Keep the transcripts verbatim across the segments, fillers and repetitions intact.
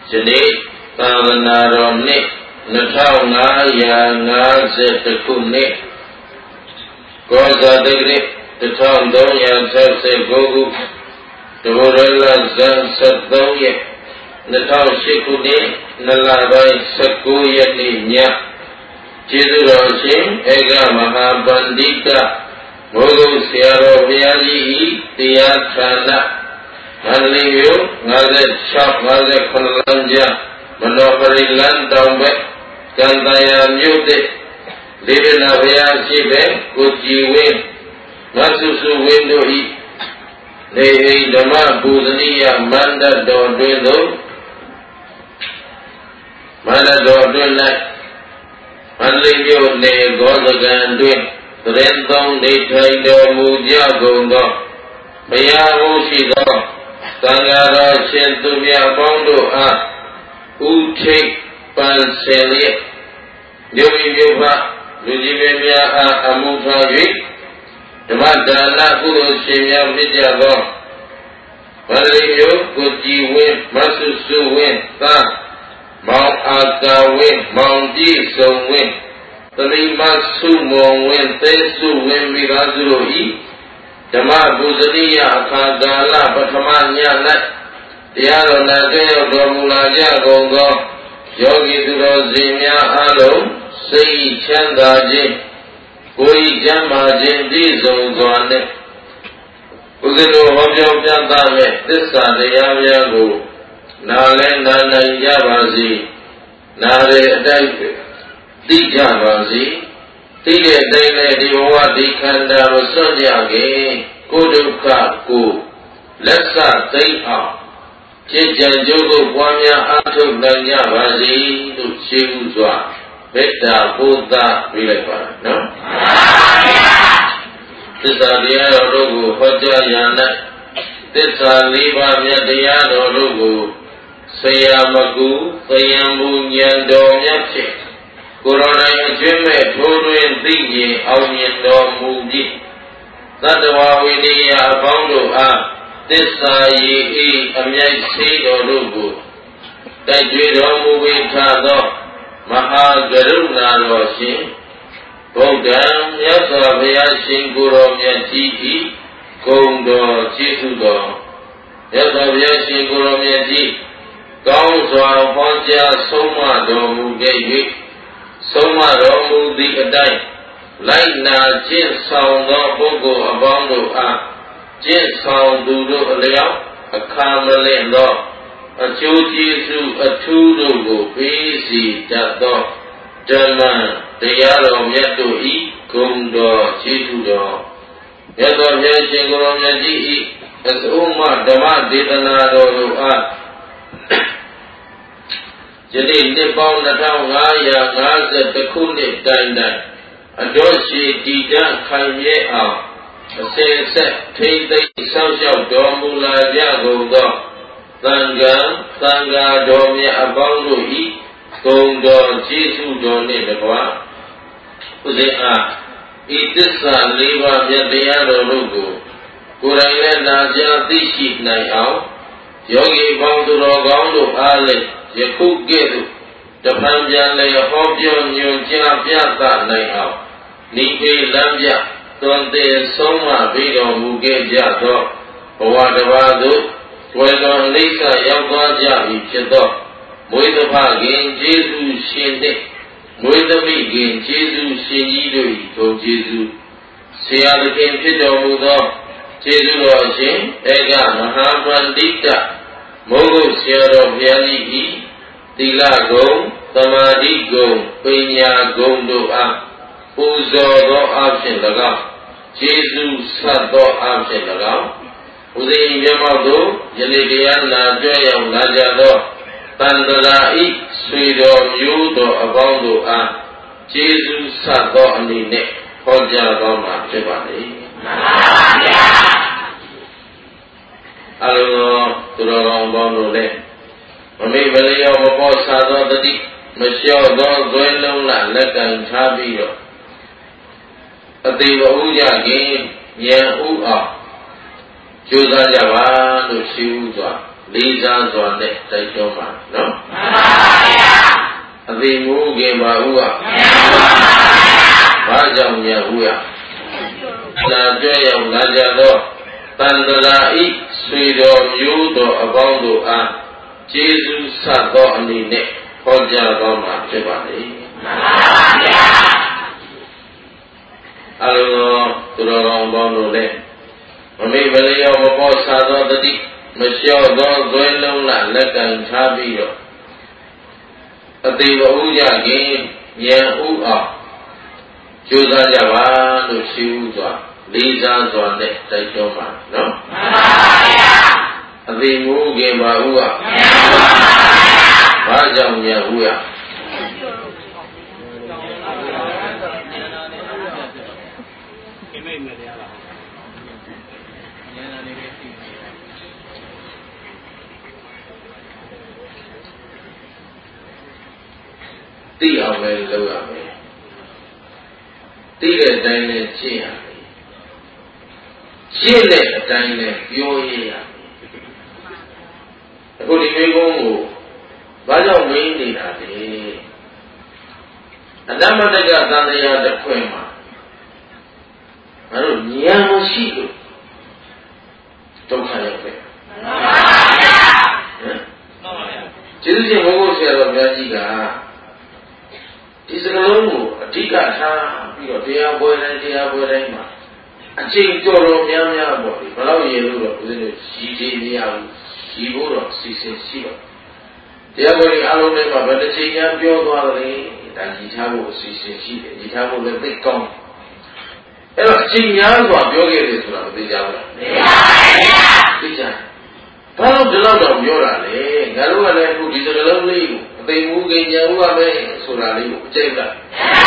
Jadi Tavanaro ni Natau ngaya ngaze tekuni Koza degri Tetau dong yang terse gogu Tuhurala zan sadong ye Natau shikuni Nalabai saku yani nya Jidu roshim Ega mahabandita Mogu siaro biyaji Tiyatana Manliyu Ngaze shop Ngaze konlanja Manoparilan Daumbe Kantayan Yude Livina Vyasi Be Kujiwin Masusu Windoi Nehi Dhamma Budaniya Manda Dodwendo Manda Dodwendo Manliyu Ne Gozagan Dwin Rentong Nithai Do Muja Gondo Maya Musido Tangara Shentumya Bondo A Uche Panselia Yomi Yoba Lujimemia A Amutavi Dhamadana Kuro Shemya Vijago Mariyo Koji Win Masusu Win Ta Mount Aka Win Mount Ji Song Win Tari Masu Mong Win Tesu Win Virazuro I Dhamma Budaniya Akagala Patamanya Nat Tiaro Nagayo Domulaja Gongo Yogi Duro Zimya Alo Sei Chanda Jin Koi Jama Jin Di Zongzwane Ugino Hobyo Pyanta Me Tissa Deyavya Go Nale Nana Yavazi Nare Adai Di Javazi Tide Dele Diwa Di Kanda Vasonyage Koduka Ko Lessa Taiha Chijan Jogo Pwanya Atuk Danya Vazi Tu Chivuzwa Veda Buddha Vilekwana No? Tissa Diya Rogu Hoja Yana Tissa Liba Myadiya Rogu Sayamagu Sayambu Nyando Nyakche Corona Jimmy Torin Tiki Auniendo Muji Tatawa Widia Abondo A Tissa Yi Amyai Sido Rubu Tajwido Mubi Tado Maha Garuna Roshi Bodam Yasa Vyashin Guru Myati Kondo Chitudo Yasa Vyashin Guru Myati Kaunzwa Ponja Soma Do Mugevi Soma Do Mudi Adai Laina Jin Sound Do Bogo Abondo A Jin Sound Dudo Aleo Akamale Do A Chujisu A Tudo Go Bisi Jato Jaman Tayaro Myato I Kundo Chitudo Yato Vyashin Guru Myati I As Uma Dhamma Ditana Do A Jadi Nipau Natau Ngaya Ngaza Tekunip Daindan Adoshi Dida Kanye Ao Asenset Teitai Sausyau Domula Jagogo Tangga Tangga Domya Abangu I Kondo Jesu Doni Lewa Uze A Itissa Liva Myadaya Rogo Kuraile Naja Tishi Nai Ao Yogi Bandu Rogondo Ale Yakugedu Japanjan Le Hobyo Nyunja Pyata Nai Ao Nipe Lambya Tonte Soma Vido Muge Jato Owadavadu Twelon Lisa Yagwa Javi Chito Moidapa Gin Jesu Shinde Moidami Gin Jesu Shinyido Ito Jesu Siyadukin Pito Mudo Jesu Roshin Ega Mahabandita Mogo Siyado Vyali I Tila Gong Tamadi Gong Pinya Gong Do A Uzo Do Abshin Lagao Jesu Sat Do Abshin Lagao Uzi Yamao Do Yanidiya Na Joyam Naja Do Tandala I Suido Yu Do Abang Do A Jesu Sat Do Anine Hoja Bama Chibani Allo Turong Bono Le Mami Valio Mopo Sado Dadi Masyo Do Zoilong La Lekan Chabio Ati Wa Uja Gin Yan U A Chusa Java Lu Shiu Zwa လေးစားစွာနဲ့တိုက်တွန်းပါနော်အသိမူခင်ပါဥကဘာကြောင့်မြတ်ဥရလာကြွရောက်လာကြသောတန်တရာဤဆွေတော်မျိုးတော်အပေါင်းတို့အားကျေးဇူးဆက်သောအနေနဲ့ဟောကြားတော်မှာဖြစ်ပါလေအလုံးသူတော်ကောင်းပေါင်းတို့လည်းမမေ့မလျော့မပေါ်စားသောတတိမလျှော့သောဇွဲလုံးလာလက်ကံထားပြီးတော့အသေးမဥကြခင်ဉာဏ်ဥအောင်ကြိုးစားကြပါလို့ရှိဥစွာလေးစားစွာနဲ့တိုက်တွန်းပါနော်မှန်ပါဗျာအသေးမူခင်ပါဥကဘာကြောင့်ဉာဏ်ဥရသိအောင်ပဲလုပ်ရမယ်သိတဲ့အတိုင်းနဲ့ရှင်းရမယ်ရှင်းတဲ့အတိုင်းနဲ့ပြောရရမယ်အခုဒီမိကုန်းကိုဘာကြောင့်မင်းနေတာလဲအနမတကသံဃာတစ်ခွင်မှာငါတို့ဉာဏ်မရှိလို့ဒုက္ခရောက်ပဲမှန်ပါဗျာဟမ်မှန်ပါဗျာကျေးဇူးရှင်ဘုရားဆရာတော်များကြီးကဒီစကလုံးကိုအဓိကထားပြီးတော့တရားပွဲတိုင်းတရားပွဲတိုင်းမှာအချိန်တော်တော်များများပေါ့ဒီဘယ်တော့ရေလို့တော့ဦးဇင်းတို့ရည်ကြည်မရဘူးရည်ဖို့တော့စီစဉ်ရှိတော့တရားပွဲတွေအလုံးထဲမှာဘယ်တစ်ချိန်များပြောသွားသလဲဒါရည်ထားဖို့အစီအစဉ်ရှိတယ်ရည်ထားဖို့လည်းသိကောင်းအဲ့တော့အချိန်များစွာပြောခဲ့တယ်ဆိုတာမသိကြဘူးလားသိပါပါဗျာသိကြဘာလို့ဒီလောက်တော့ပြောတာလဲငါတို့ကလည်းအခုဒီစကလုံးလေးကိုအသိမူခင်ညာဥပပဲဆိုတာလေးကိုအကျိတ်လား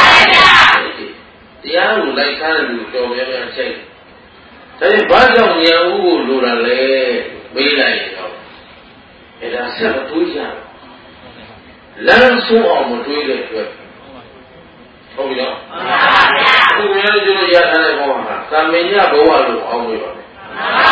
တရားကိုလိုက်စားတယ်လို့တော်များများချိန်ဒါပေမဲ့ဘာကြောင့်ညာဥကိုလိုတာလဲမေးလိုက်ရင်တော့အဲ့ဒါဆက်မတွေးကြဘူးလမ်းဆုံးအောင်မတွေးတဲ့အတွက်ဟုတ်ပြီနော်မှန်ပါဗျာအခုများကျိုးရထားတဲ့ဘောမှာသာမညဘဝလို့အောင်းလို့ပါမယ်မှန်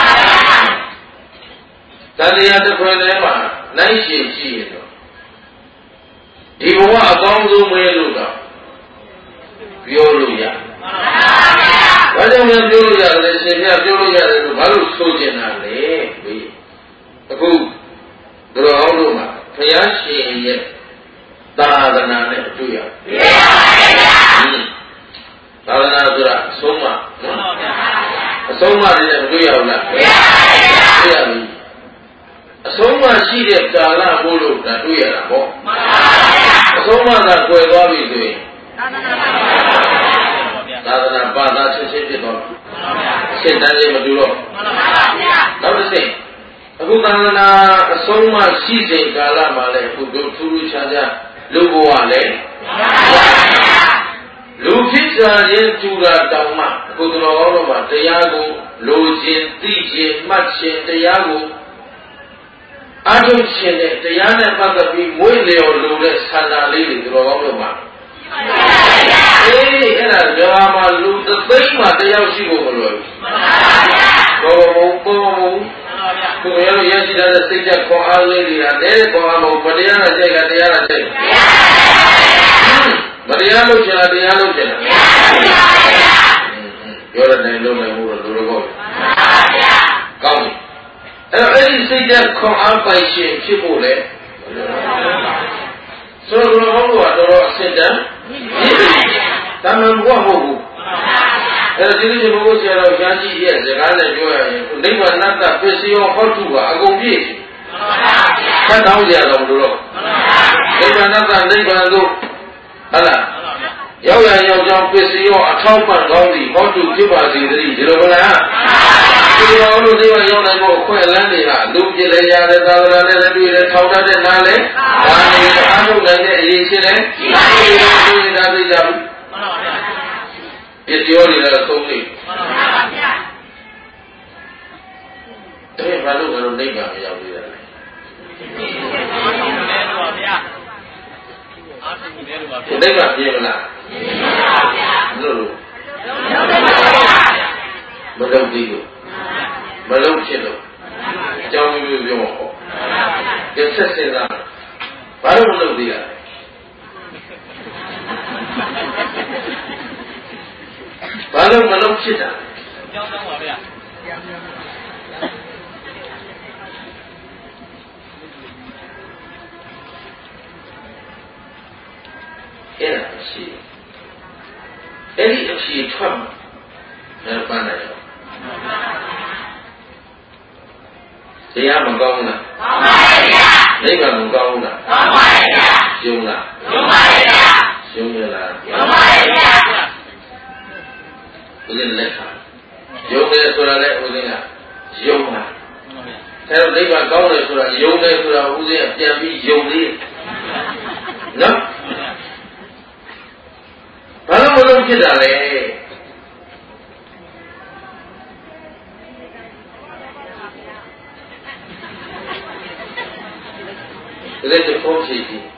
ပါဗျာတရားတစ်ခွင်ထဲမှာနိုင်ရှင်ရှိရင်တော့ဒီဘဝအကောင်းဆုံးပဲလို့တော့ပြောလို့ရမှန်ပါဗျာဘာကြောင့်လဲပြောလို့ရတယ်ရှင်ပြပြောလို့ရတယ်လို့ဘာလို့ဆိုချင်တာလဲပြီးအခုသူတော်အောင်တို့မှာဘုရားရှင်ရဲ့သာသနာနဲ့တွေ့ရတွေ့ပါဗျာသာသနာဆိုတာအဆုံးမနော်အဆုံးမတွေနဲ့တွေ့ရဘူးလားတွေ့ပါဗျာတွေ့ရပြီအဆုံးမရှိတဲ့ကာလမို့လို့ဒါတွေ့ရတာပေါ့မှန်ပါဗျာအဆုံးမကကွယ်သွားပြီဆိုရင်သာသနာပါတာချက်ချင်းဖြစ်သွားပြီမှန်ပါဗျာအရှင်းတန်းလေးမတူတော့မှန်ပါဗျာနောက်တစ်စိအခုသာသနာအဆုံးမရှိစဉ်ကာလမှာလည်းအခုတို့ထူးထူးခြားခြားလူဘဝလည်းမှန်ပါဗျာလူဖြစ်စားရင်တူတာတောင်မှအခုတော်ကောင်းတော့မှာတရားကိုလိုခြင်းသိခြင်းမှတ်ခြင်းတရားကိုအထုရှင်တဲ့တရားနဲ့ပတ်သက်ပြီးမွေးလျော်လိုတဲ့ဆန္ဒလေးတွေတော်ကောင်းတော့မှာအေးအဲ့ဒါဇာမှာလူသသိမ်းမှာတယောက်ရှိဖို့မလွယ်ဘူးဘောဘုံဘောဘုံသူရောရရှိတဲ့စိတ်ချက်ခေါ်အားလေးတွေကတဲ့ခေါ်အားကိုမတရားနဲ့ကြိုက်ကတရားနဲ့ကြိုက်မတရားလို့ကျင်တာတရားလို့ကျင်တာပြောတဲ့နိုင်လို့နိုင်မှုတော့လူတော်ကောင်းပြီအဲ့တော့အဲ့ဒီစိတ်ဓာတ်ခွန်အားပိုင်ရှင်ဖြစ်ဖို့လေဆိုတော့ဘုရားကတော့တော်တော်အစစ်တမ်းတမန်ဘုရားမဟုတ်ဘူးအဲ့တော့ဒီလိုဘုရားဆရာတော်ရှားကြီးရဲ့စကားနဲ့ပြောရရင်နိဗ္ဗာန်တ္တပစ္စယောဟောတုကအကုန်ပြည့်သတ်တောင်းကြရတော့မလို့နိဗ္ဗာန်တ္တနိဗ္ဗာန်တို့ဟုတ်လားရောက်ရရောက်ကြောင်းပစ္စယောအထောက်ပံ့ကောင်းသည်ဟောတုဖြစ်ပါစေတည်းဒီလိုမလားဒီလိုလို့ဒီမှာရောက်နိုင်ဖို့အခွင့်အလမ်းတွေကလူပြည့်လည်းရတယ်သာသနာနဲ့လည်းတွေ့တယ်ထောက်တတ်တဲ့နားလည်းဒါနေအားထုတ်နိုင်တဲ့အရေးရှိတယ်ရှိပါဘူးဒီလိုဒါသိကြဘူးမှန်ပါဗျာပစ္စယောတွေလည်းသုံးနေမှန်ပါဗျာတဲ့ဘာလို့ငါတို့နိဗ္ဗာန်မရောက်သေးတာလဲအားထုတ်တယ်လို့ပါဗျာအားထုတ်တယ်လို့ပါဗျာနိဗ္ဗာန်ပြေမလားပြေပါဗျာလို့လို့မလုပ်သေးဘူးမလုပ်ဖြစ်လို့အကြောင်းမျိုးပြောဟောဆက်စဉ်းစားဘာလို့မလုပ်သေးရလဲဘာလို့မလုပ်ဖြစ်တာကြောင်းကြောင်းပါဗျာအဲ့ဒါရှိအဲ့ဒီအဖြေထွက်မှာလည်းပန်းတယ်ရောတရားမကောင်းဘူးလားကောင်းပါရဲ့ဗျာနိဗ္ဗာန်မကောင်းဘူးလားကောင်းပါရဲ့ဗျာယုံလားယုံပါရဲ့ဗျာယုံရလားယုံပါရဲ့ဗျာဦးဇင်းလက်ခံယုံတယ်ဆိုတာလည်းဦးဇင်းကယုံတာအဲ့တော့နိဗ္ဗာန်ကောင်းတယ်ဆိုတာယုံတယ်ဆိုတာဦးဇင်းကပြန်ပြီးယုံသေးတယ်နော်ဘာလို့မလုပ်ဖြစ်တာလဲဒါလည်းတစ်ခုဖြည့်ပြီး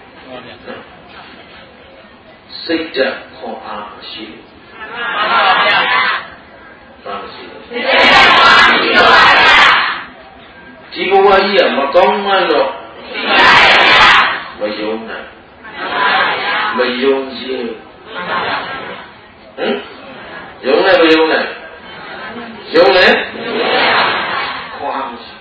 စိတ်ဓာတ်ခွန်အားမရှိဘူးမှန်ပါဗျာဘာမရှိလဲစိတ်ဓာတ်ခွန်အားမရှိပါဗျာဒီဘဝကြီးကမကောင်းမှတော့မယုံနိုင်မယုံကြည်ဟမ်ယုံလဲမယုံနိုင်ယုံလဲခွန်အားမရှိ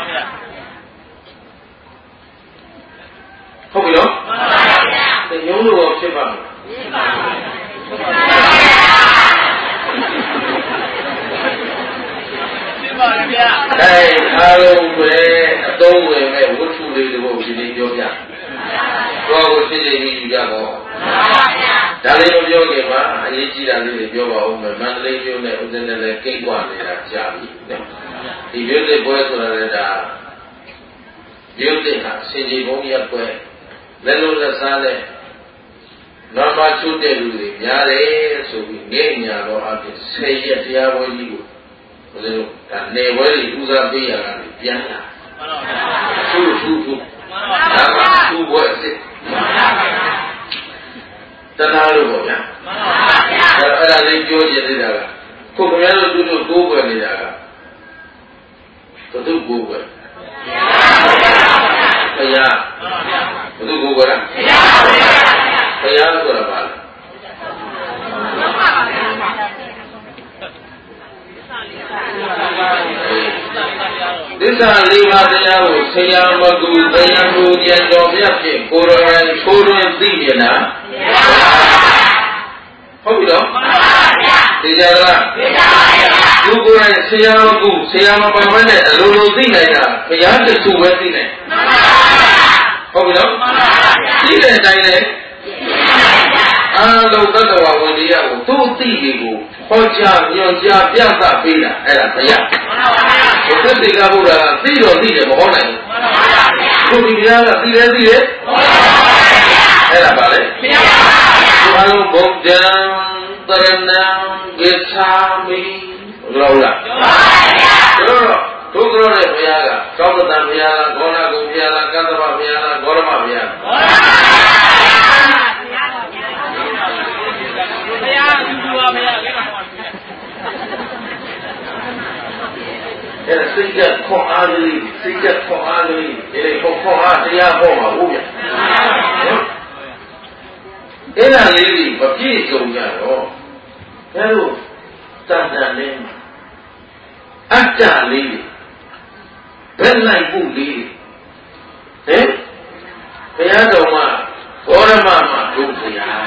ဟုတ်ပြီနော်မှန်ပါဗျာသင်ယုံလို့ရောဖြစ်ပါ့မလားဖြစ်ပါပါဖြစ်ပါဗျာအဲအားလုံးပဲအသုံးဝင်မဲ့ဝတ္ထုလေးတစ်ပုဒ်ဒီနေ့ပြောပြတော့ကိုသိသိကြီးယူကြပါဦးမှန်ပါဗျာဒါလေးမပြောခင်မှာအရေးကြီးတာလေးတွေပြောပါဦးမယ်မန္တလေးမြို့နဲ့ဦးဇင်းနဲ့လည်းကိတ်ကွာနေတာကြာပြီနော်ဒီမြို့သစ်ပွဲဆိုတာလည်းဒါမြို့သစ်ဟာစင်ကြီးဘုံရက်ပွဲလက်လုံးလက်စားနဲ့နောက်မှချုပ်တဲ့လူတွေများတယ်ဆိုပြီးငဲ့ညာတော့အပြင်ဆယ်ရက်တရားပွဲကြီးကိုဘယ်လိုဒါနေပွဲကြီးဦးစားပေးရတာပြန်လာမှန်ပါဗျာသူ့သူ့သူ့မှန်ပါဗျာသူ့ဘွဲ့စစ်မှန်ပါဗျာတနာလို့ပေါ့ဗျာမှန်ပါဗျာအဲ့ဒါလေးပြောချင်နေတာကခုခင်ဗျားတို့သူတို့ကိုးကွယ်နေတာကဘုသူ့ကိုးကွယ်ဘုရားဘုသူ့ကိုယ်ကလားဘုရားဆိုတာဘာလဲသစ္စာလေးပါးတရားကိုဆရာမကူတရားကိုကျန်တော်မြတ်ဖြင့်ကိုယ်တော်တိုင်ထိုးထွင်းသိမြင်တာဟုတ်ပြီနော်သိကြလားသိကြပါရဲ့သူကိုယ်တိုင်ဆရာမကူဆရာမပါမနဲ့အလိုလိုသိနိုင်တာဘုရားတခုပဲသိနိုင်ဟုတ်ပြီနော်သိတဲ့အတိုင်းလေအားလုံးသတ္တဝါဝင်တရားကိုသူ့အသိတွေကိုဟောကြားညွှန်ကြားပြသပေးတာအဲ့ဒါဘုရားဘုသတိကဘုရားကသိတော်သိတယ်မဟုတ်နိုင်ဘူးခုဒီဘုရားကသိတယ်သိတယ်အဲ့ဒါပါလေဘုရားဘာလို့ဘုဒ္ဓံတရဏံဂစ္ဆာမိဟုတ်လားဟုတ်လားဟုတ်ပါဘူးတို့ကြောတဲ့ဘုရားကကောင်းတန်ဘုရားလားဂေါဏဂုံဘုရားလားကန္တဗဘုရားလားဂေါရမဘုရားလားဘုရားသူသူပါဘုရားလည်းပါပါအဲ့ဒါစိတ်ကခွန်အားလေးစိတ်ကခွန်အားလေးဒီခွန်ခွန်အားတရားဟောမှာဟုတ်ဗျာအဲ့ဒါလေးကြီးမပြည့်စုံကြတော့ဘယ်လိုတန်တန်လေးအတ္တလေးဘယ်လိုက်ဖို့လေးဟင်ဘုရားတော်မှာဂေါရမမှာဒုဘုရား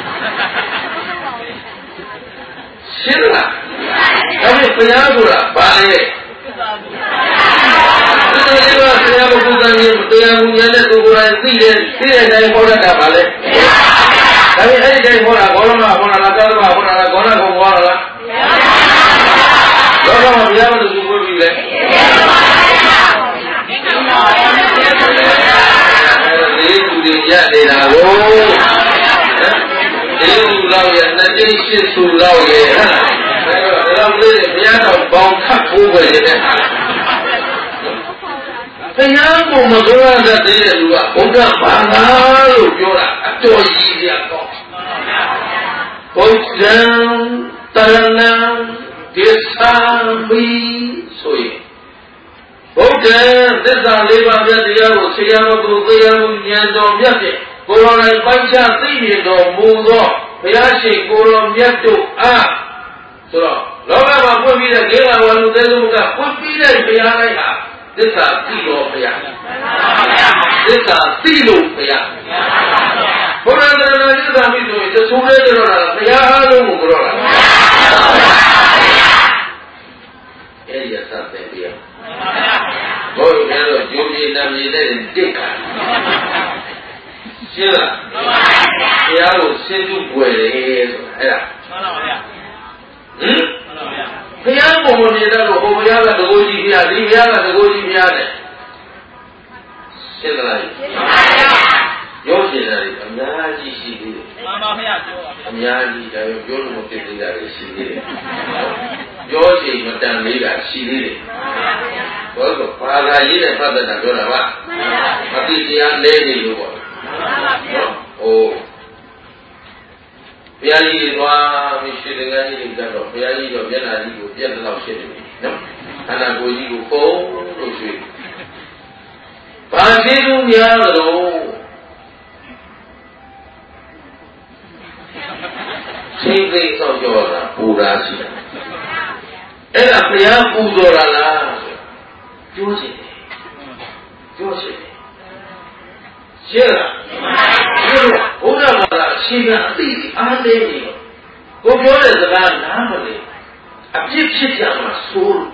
ရှင်းလားဒါပေမဲ့ဘုရားဆိုတာဘာလဲဒီလိုကဘုရားဘုရားကြီးတရားမူညာနဲ့သူကိုယ်တိုင်သိတယ်သိတဲ့အတိုင်းဟောတတ်တာပါလေဒါပေမဲ့အဲ့ဒီတိုင်းဟောတာဂေါရမဟောတာလားသောတမဟောတာလားဂေါရကုံဟောတာလားဘုရားဘုရားဘုရားသူကိုယ်ပြီးလေဒီသူတွေရနေတာကိုဒီလူလောက်ရနှစ်သိန်းရှစ်စုလောက်ရဟဲ့ဒါတော့ဒီလိုလေးဘုရားတော်ပေါင်းခတ်ဖို့ပဲတဲ့ဟာဘုရားကိုမပြောရတဲ့တည်းတဲ့လူကဘုရားဘာသာလို့ပြောတာအတော်ကြီးကြတော့ဘုရားတရဏံဒိသံဘိဆိုရင်ဘုရားသစ္သာလေးပါးမြတ်တရားကိုဆရာတော်ကိုသိရမှုဉာဏ်တော်မြတ်ဖြင့်ကိုယ်တော်၌ပိုင်းခြားသိမြင်တော်မူသောဘုရားရှင်ကိုယ်တော်မြတ်တို့အားဆိုတော့လောကမှာပွင့်ပြီးတဲ့ဂေဝဝလူသေးစုကပွင့်ပြီးတဲ့ဘုရားလိုက်ဟာသစ္စာသိတော်ဘုရားသစ္စာသိလို့ဘုရားဘုရားတရဏသစ္စာသိဆိုရင်တဆူလေးကြောတာဘုရားအားလုံးကိုကြောတာအဲ့ဒီအစတဲ့ဘုရားဘုရားတော့ဂျိုးကြီးနာမည်နဲ့တိတ်ခါရှင်းလားဘုရားကိုစဉ်းစုပွယ်တယ်ဆိုတာအဲ့ဒါမှန်ပါဗျာဟင်ဘုရားပုံမြင်တော့ဟိုဘုရားကတကူကြီးဘုရားဒီဘုရားကတကူကြီးဘုရားနဲ့ရှင်းသလားရှင်းပါဗျာပြောချင်တာတွေအများကြီးရှိသေးတယ်မှန်ပါဗျာပြောပါဗျာအများကြီးဒါပေမဲ့ပြောလို့မဖြစ်သေးတာတွေရှိသေးတယ်ပြောချင်မတန်လေးတာရှိသေးတယ်မှန်ပါဗျာဘောကဘာသာရေးနဲ့ပတ်သက်တာပြောတာပါမှန်ပါဗျာအတိတရားလဲနေလို့ပေါ့မှန်ပါဗျာဟိုဘုရားကြီးသွားပြီးရွှေတန်ခါးကြီးကတော့ဘုရားကြီးတော့မျက်နှာကြီးကိုပြက်တော့ဖြစ်နေပြီနော်ခန္ဓာကိုယ်ကြီးကိုပုံလို့ရွှေဘာရှိသူများလို့ချိန်သိဆောက်ကြောတာပူရာရှိတာအဲ့ဒါဘုရားပူဇော်တာလားပြောချင်တယ်ပြောချင်တယ်ရှင်းလားဘုရားဘာသာအရှိကအသိအားသေးနေတော့ကိုပြောတဲ့စကားနားမလဲအပြစ်ဖြစ်ကြမှာဆိုးလို့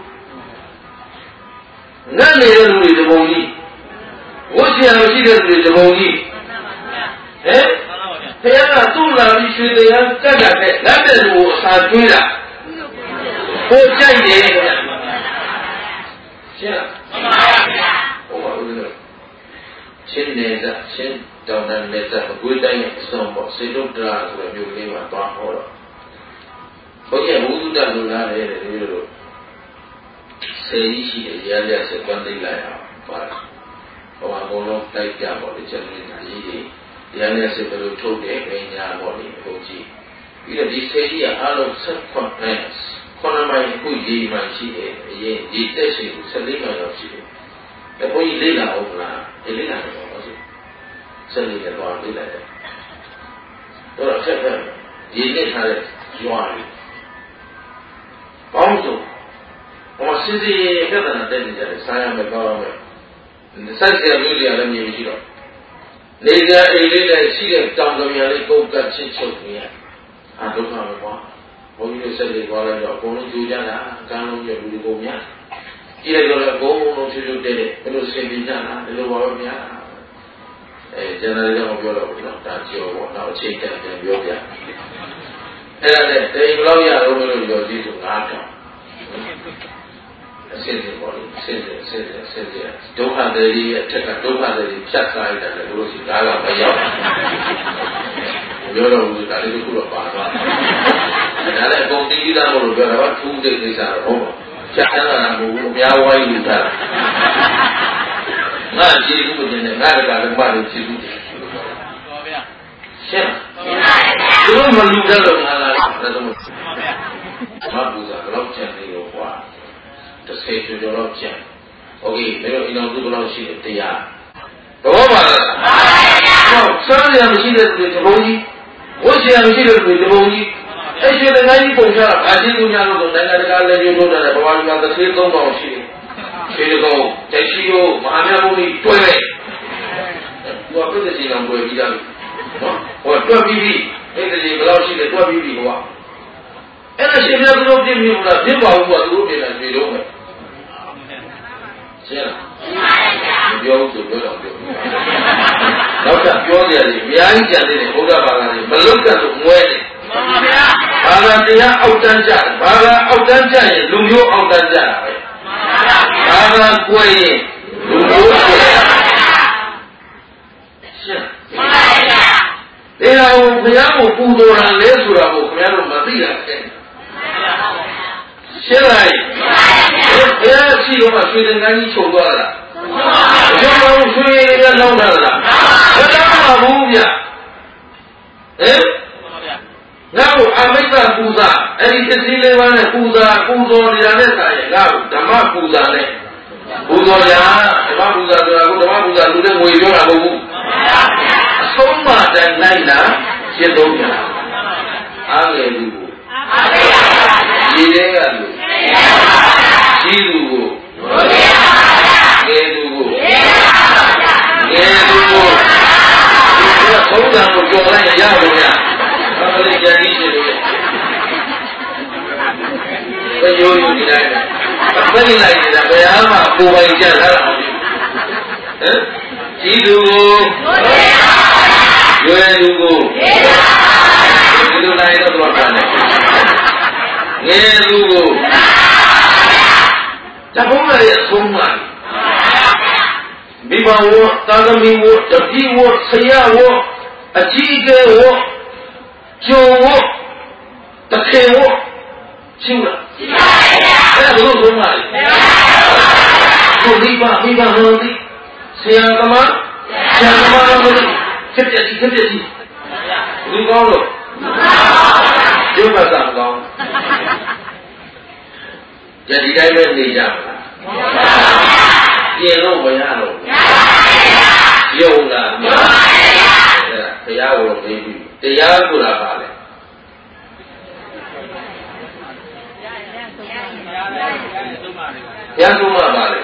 ငတ်နေတဲ့လူတွေတပုံကြီးဝတ်ချင်မရှိတဲ့လူတွေတပုံကြီးဟဲ့ဘုရားကသူ့လာပြီးရွှေတရားကတ်တာတဲ့လက်တဲ့လူကိုအစာကျွေးတာကိုကြိုက်တယ်ဗျာရှင်းလားမှန်ပါဗျာဟောပါဦးလို့ချင်းနေတာချင်းတောင်းတနေတာအကွေးတိုင်းရဲ့အစုံပေါ့စေတုတ္တရာဆိုတဲ့မြို့ကလေးမှာသွားဟောတော့ဘုရားဝုဒ္ဒတလူလာတယ်တဲ့ဒီလိုစေကြီးရှိတယ်ရရဆက်ကွန်သိလိုက်အောင်ပါဟောအကုန်လုံးတိုက်ကြပေါ့ဒီချက်လေးဒါကြီးကြီးရရဆက်ဘယ်လိုထုတ်တယ်ခင်ညာပေါ့ဒီအခုကြည့်ပြီးတော့ဒီစေကြီးကအားလုံးဆက်ခွန်နဲ့ခွန်မိုင်အခုရေးမှရှိတယ်အရင်ဒီတက်ရှိကိုဆက်လေးမှတော့ရှိတယ်တပည့်ကြီးလေးလာအောင်လားဒီလေးလာတော့ဟုတ်စီဆက်လေးကတော့လေးလာတယ်တော့ဆက်ပဲဒီနေ့ထားတဲ့ရွာလေးပေါင်းစုံဟောစစ်စစ်ပြဿနာတက်နေကြတယ်စားရမယ်ကောင်းရမယ်စိုက်ဆရာမျိုးတွေကလည်းမြင်မရှိတော့နေကြအိမ်လေးနဲ့ရှိတဲ့တောင်ကမြန်လေးကုန်ကတ်ချင်းချုပ်နေရအာဒုက္ခပဲကွာဘုန်းကြီးတို့ဆက်လေးသွားလိုက်တော့အကုန်လုံးကြိုးကြတာကမ်းလုံးရဲ့လူတွေကိုများကြည့်လိုက်တော့အကုန်လုံးချွတ်ချွတ်တဲ့ဘယ်လိုဆင်ပြေကြတာဒီလိုပါပဲများအဲကျန်တဲ့ကြောင့်ပြောတော့ဘူးနော်ဒါကြောပေါ့နောက်အချိန်တန်ပြန်ပြောပြအဲ့ဒါနဲ့တိမ်ဘလောက်ရတော့လို့ရောကြီးဆိုငါးထောင်အစစ်စစ်ပေါ့လေအစစ်စစ်အစစ်စစ်အစစ်စစ်ဒုက္ခတွေရဲ့အထက်ကဒုက္ခတွေဖြတ်စားရတာလည်းလို့ရှိတာကမရောက်ပြောတော့ဘူးဒါလေးတစ်ခုတော့ပါသွားဒါလည်းအကုန်သိပြီးသားမလို့ပြောတာကထူးတဲ့ကိစ္စတော့ဟုတ်ပါဖြတ်ထားတာမဟုတ်ဘူးအများဝိုင်းယူတာငါကြည့်ဘူးတင်တယ်ငါကလည်းမလို့ကြည့်ဘူးတယ်ပါဗျာရှင်းသူတို့မလူကြတော့ငါလာတယ်တော့မပူဇာတော့ချန်နေရောကွာတစ်ဆယ်ကျော်ကျော်တော့ချန်โอเคမင်းတို့အိမ်တော်သူဘယ်လောက်ရှိတယ်တရားတော့ပါလားမှန်ပါဗျာဟုတ်စားရမရှိတဲ့လူတွေတပုံကြီးဝတ်ရမရှိတဲ့လူတွေတပုံကြီးအဲ့ဒီနိုင်ငံကြီးပုံချတာဗာတိကူညာလို့ဆိုနိုင်ငံတကာလည်းပြောလို့တယ်ဘဝမှာတစ်ဆယ်သုံးပေါင်ရှိတယ်ခြေတော်တက်ရှိတို့မဟာမြတ်ဘုန်းကြီးတွဲတယ်သူကပြည့်စုံအောင်တွဲပြီးသားနော်ဟောတွဲပြီးပြီအဲ့ဒီဘယ်လောက်ရှိလဲတွဲပြီးပြီဟောအဲ့ဒါရှင်မြတ်ဘုရားပြည့်မြတ်လားပြည့်ပါဘူးကသူတို့ပြင်လာခြေတော်ပဲရှင်းလားမပြောဘူးဆိုပြောတော့ပြောနောက်ထပ်ပြောကြရတယ်အများကြီးကြံနေတယ်ဘုရားဘာသာတွေမလွတ်တတ်လို့မွဲတယ်မှန်ပါဗျာဘာသာတရားအောက်တန်းကြတယ်ဘာသာအောက်တန်းကြရင်လူမျိုးအောက်တန်းကြတာပဲဘာသာကွယ်ရင်လူမျိုးကွယ်ရှင်းမှန်ပါဗျာဒီလိုဘုရားကိုပူဇော်တာလဲဆိုတာကိုခင်ဗျားတို့မသိရတဲ့ရှင်းလားဘုရားရှိတော့မှရွှေတန်ခါးကြီးချုပ်သွားတာဘုရားဘုရားရွှေရည်လောက်တာလားဘယ်တော့မှဘူးဗျဟင်ငါ့ကိုအမိတ်ကပူဇာအဲ့ဒီသတိလေးပါးနဲ့ပူဇာပူဇော်နေတာနဲ့ဆိုင်ရင်ငါ့ကိုဓမ္မပူဇာနဲ့不做家，什么不做做，我什么不做，路上我一条那个路，送嘛在哪里呢？接东家，阿个路，一人个路，七路，给路，给路，这送上路叫人家路呀，他们这些理解路。不有有你来的，不你来的，不要嘛，不会讲他了。嗯，记住，有人如果，记住来到多少呢？你如果，这后来也送来，比方我，大个比我，这比我，谁呀我，啊，几个我，教我，打开我，修了。哎呀，不用说嘛，说没办没办法的，谁呀干嘛？谁呀干嘛的？特别气特别气，你高了，就把上高，这里在问你讲了，夜路不下路，有了，对呀，我没去，对呀，不拉巴嘞。ဘုရားဆုံးမှာပါလေ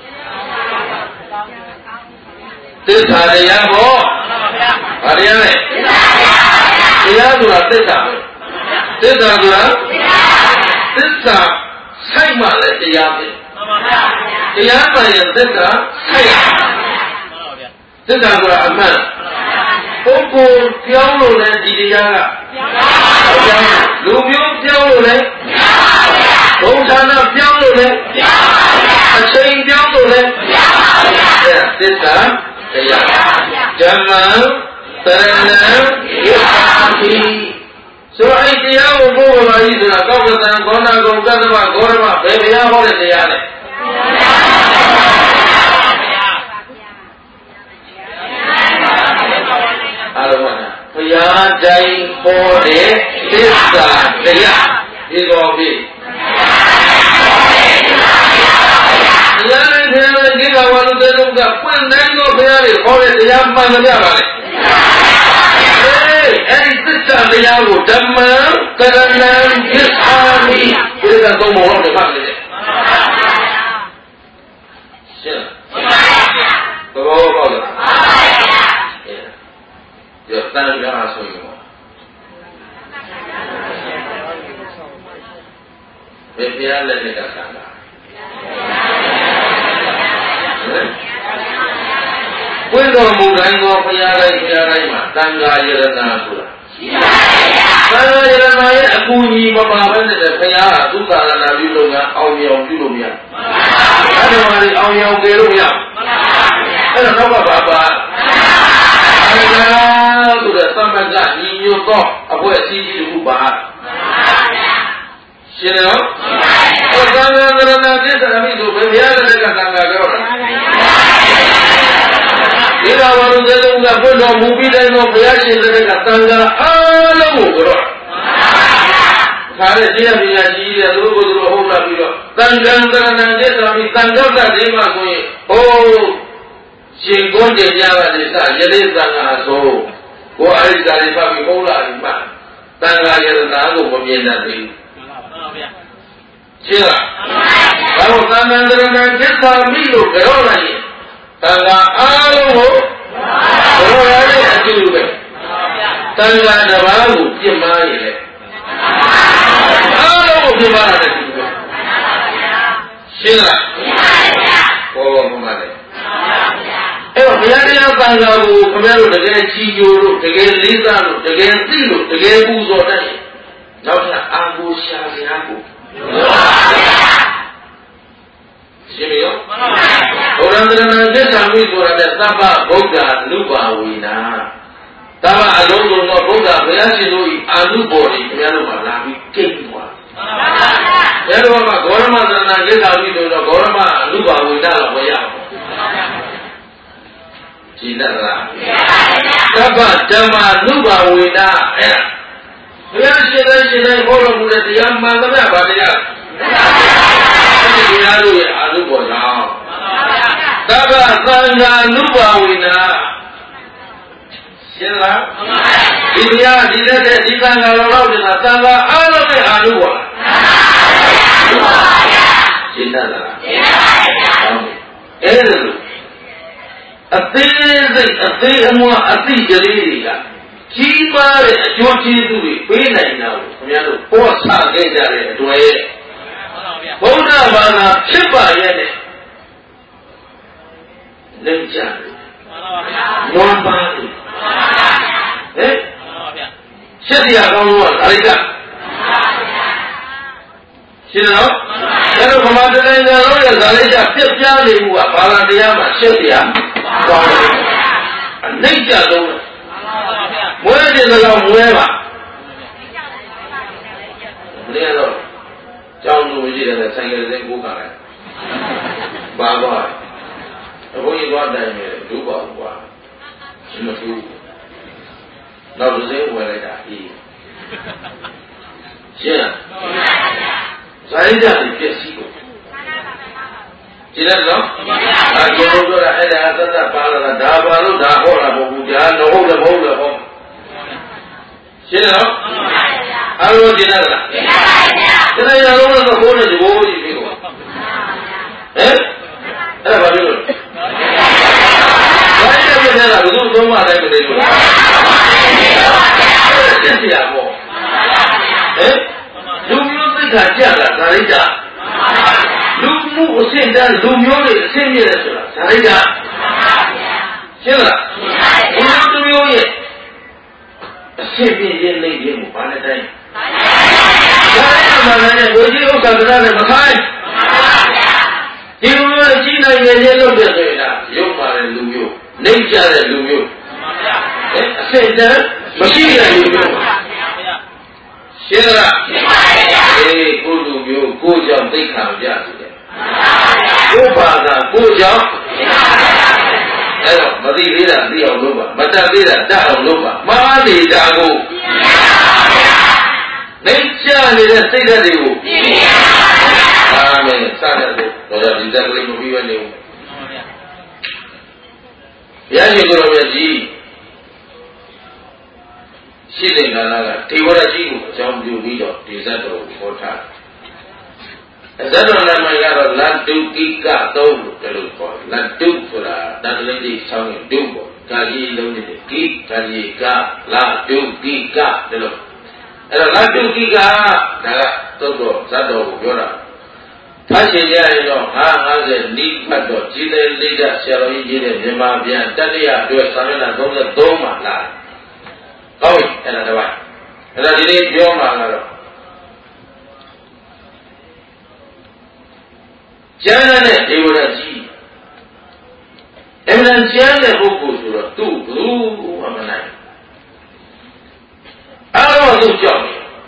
သစ္စာတရားပေါ့ဘာတရားလဲတရားဆိုတာသစ္စာပဲသစ္စာဆိုတာသစ္စာဆိုင်မှလည်းတရားပဲတရားမှရင်သစ္စာဆိုင်ရသစ္စာဆိုတာအမှန်ပုဂ္ဂိုလ်ပြောင်းလို့လည်းဒီတရားကလူမျိုးပြောင်းလို့လည်းဘုရားနာပြောင်းလို့လည်းအချိန်ပြောင်းလို့လည်းသစ္စာတရားဓမ္မံသရဏံယထာတိဆိုအဲ့တရားကိုဘုရားကြီးဆိုတာကောက်ကတန်ခေါနာကုံသတ္တဝဂေါရမဘယ်ဘုရားဟောတဲ့တရားလဲအားလုံးကဘုရားတိုင်းဟောတဲ့သစ္စာတရားဒီတော်ပြီတရားနဲ့တရားနဲ့ဒီကဝါလူတဲ့လူကပွင့်နိုင်တော့ဘုရားတွေဟောတဲ့တရားမှန်မပြပါနဲ့အေးအဲ့ဒီသစ္စာတရားကိုဓမ္မံကရဏံသစ္စာမိဒီကတော့မောတော့ဖတ်နေတယ်ရှင်းလားဘောဘောလားအေးရတန်ကြတာဆိုရင်ဘယ်ဘုရားလက်ထက်ကသံဃာဝိတော်မူတိုင်းသောဘုရားတိုင်းဘုရားတိုင်းမှာသံဃာယရဏဆိုတာရှိပါရဲ့သံဃာယရဏရဲ့အကူအညီမပါဘဲနဲ့ဘုရားကသုသာရဏပြုလုပ်ငန်းအောင်မြင်အောင်ပြုလို့မရဘူးအဲ့ဒါမှလည်းအောင်မြင်အောင်ကြလို့မရဘူးအဲ့ဒါတော့ဘာပါသံဃာဆိုတဲ့သမဂ္ဂညီညွတ်သောအဖွဲ့အစည်းကြီးတစ်ခုပါရှင်းရောဟောသံဃာကရဏသစ္စာမိဆိုဘယ်ဘုရားတဲ့ကသံဃာကြောတာဒီတော်ဘုရားတဲ့ကဘုတော်မူပြီးတဲ့ဘုရားရှင်တဲ့ကသံဃာအားလုံးကိုကြောခါရတရားပညာကြီးတဲ့သူတို့ကိုသူတို့ဟုတ်လာပြီးတော့သံဃာကရဏသစ္စာမိသံဃာတ္တိမဆိုရင်ဟိုရှင်ကုန်းတင်ကြပါလေစယတိသံဃာဆိုကိုအရိဇာရိဖတ်ပြီးဟုတ်လာပြီမှသံဃာယရဏကိုမမြင်တတ်သေးဘူးရှင်းလားဘာလို့သံဃာတရဏသစ္စာမိလို့ကြောလိုက်ရင်သံဃာအားလုံးကိုကြောရတဲ့အတူတူပဲသံဃာတစ်ပါးကိုပြစ်မှားရင်လေအားလုံးကိုပြစ်မှားတာတဲ့အတူတူပဲရှင်းလားဘောဘောမှန်တယ်အဲ့တော့ဘုရားတရားသံဃာကိုခင်ဗျားတို့တကယ်ချီးကျိုးလို့တကယ်လေးစားလို့တကယ်သိလို့တကယ်ပူဇော်တတ်ရင်နောက်ထပ်အာကိုရှာစရာကိုရှင်းပြီရောဘုရားတရဏသစ္စာမိဆိုတာနဲ့သဗ္ဗဗုဒ္ဓနုပါဝေနာသဗ္ဗအလုံးစုံသောဗုဒ္ဓဘုရားရှင်တို့၏အာနုဘော်တွေခင်ဗျားတို့မှာလာပြီးကိန်းသွားဘယ်တော့မှဂေါရမတရဏသစ္စာမိဆိုတော့ဂေါရမအနုပါဝေနာတော့မရဘူးကြည်တတ်လားသဗ္ဗဓမ္မာနုပါဝေနာအဲ့ဒါဘုရားရှင်တဲ့ရှင်တဲ့ဟောတော်မူတဲ့တရားမှန်သမျှဗာတရားအဲ့ဒီတရားတို့ရဲ့အာနုဘော်ကြောင့် Taba Sangha Nubawina Shilla India did it, Sangha Lodina, Sangha Alame Anuwa Shindala Elu A thing, a thing, and more a thing, Jalila. Keep my duty to be pain now. We have to force our data to a Bona Bana Chipa Yene. Nature. One body. Eh? Shetia don't want, Arika. She know? Hello, Commander, and the lawyers are later, Pip Yali, who are Paladiyama, Shetia. Nature don't. Where is the long weaver? Near John Luigi and the Sanger in Bukhara. Baba. The boy got them here, do Baba. In the two. Now the same way like that. Yeah. Saida is just secret. See that now? I go to the head after the Pala, Dabaru, Dahola, Bobuja, no hold of hold of home. See that now? I will do that. Then I know the whole of the world is you. Eh? That's what you do. Why do you tell us to do so much like they do? Eh? Do you think I tell us, Sarita? Lu sing that Lu Muli, sing it as well. Sarita. Silla. You know to you yet. A saving in lady in Panatine. Sarita Manana, will you look at another Makai? You will see like a yellow desert. You are in Lumu. Nature and Lumu. Say that. Machine and Lumu. Silla. Hey, go to you. Go jump. They come just. Go father, go jump. Hello, Madina, the Oluba, Matadina, that Oluba, Mali Dago. Nature is a thing that you. Amen. Saturday, or exactly what you knew. Yes, you go over G. Sitting another, Tiwaraji, some you read of desert or time. As I don't know, I got a Landu Kika, though, Landu for that lady song in Dumbo, Kali Lodi, Kika, La Du Kika, the look. And a Landu Kika, Togo, Sado, Yora. Tassia, you know, has a neat pato, Chile leader, Shallow Engineer, Jemabian, Tadia, do a Samana, Doma, Doma, La. Oh, another one. And I did your man. Jana ne Devara ji. Eman Jana Boku Sura, two, blue, Amanai. I don't want to jump.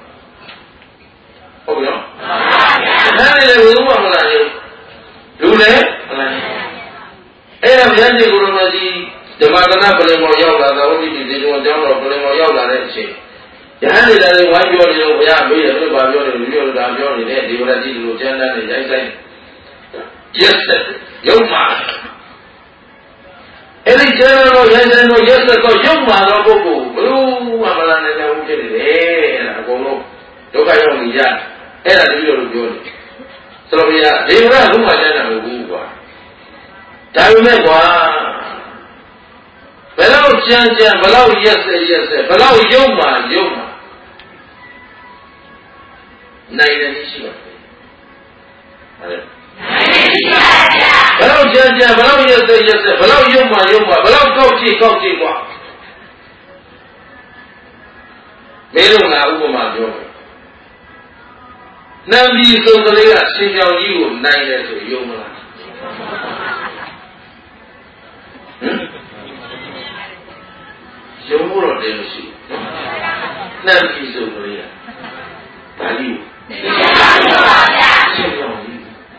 Oh, no. None of the woman, do they? I am Yandy Gurumaji, the Madana Polemo Yoga, the only disease one down of Polemo Yoga, let's say. The hand is one year, we are very about your real Gajon, Devara ji, Jana, and I say. Yes, young man. Any general, yes, no, yes, young man, or Bobo, blue, Amalan, and I will get it. Eh, and I go no. Look at your Mija, and I do your So we are, they were who I did a woo. Tarumewa. Below Chanja, below yes, yes, below young man, young man. Nine and issue. Below Janja, below yes, yes, below Yuma, Yuma, below Kochi, Kochi, what? Meluna, Uma, Yuma. Nambi, so the Lega, sing on you, nine years of Yuma. Yuma, they will see. Nambi, so the Lega. Value. Sing on you.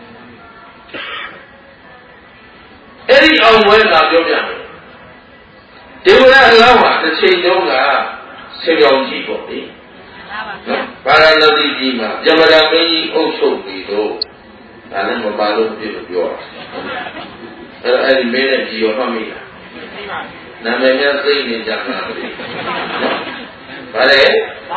Any on when I go down. They will not allow us to say no, sing on people. Paranadi Dima, Yamadami also be though. I am a balloon to the door. အဲ့ဒီမင်းနဲ့ကြည်ရောမှတ်မိလားနာမည်များသိနေကြမှာလေဗါလေ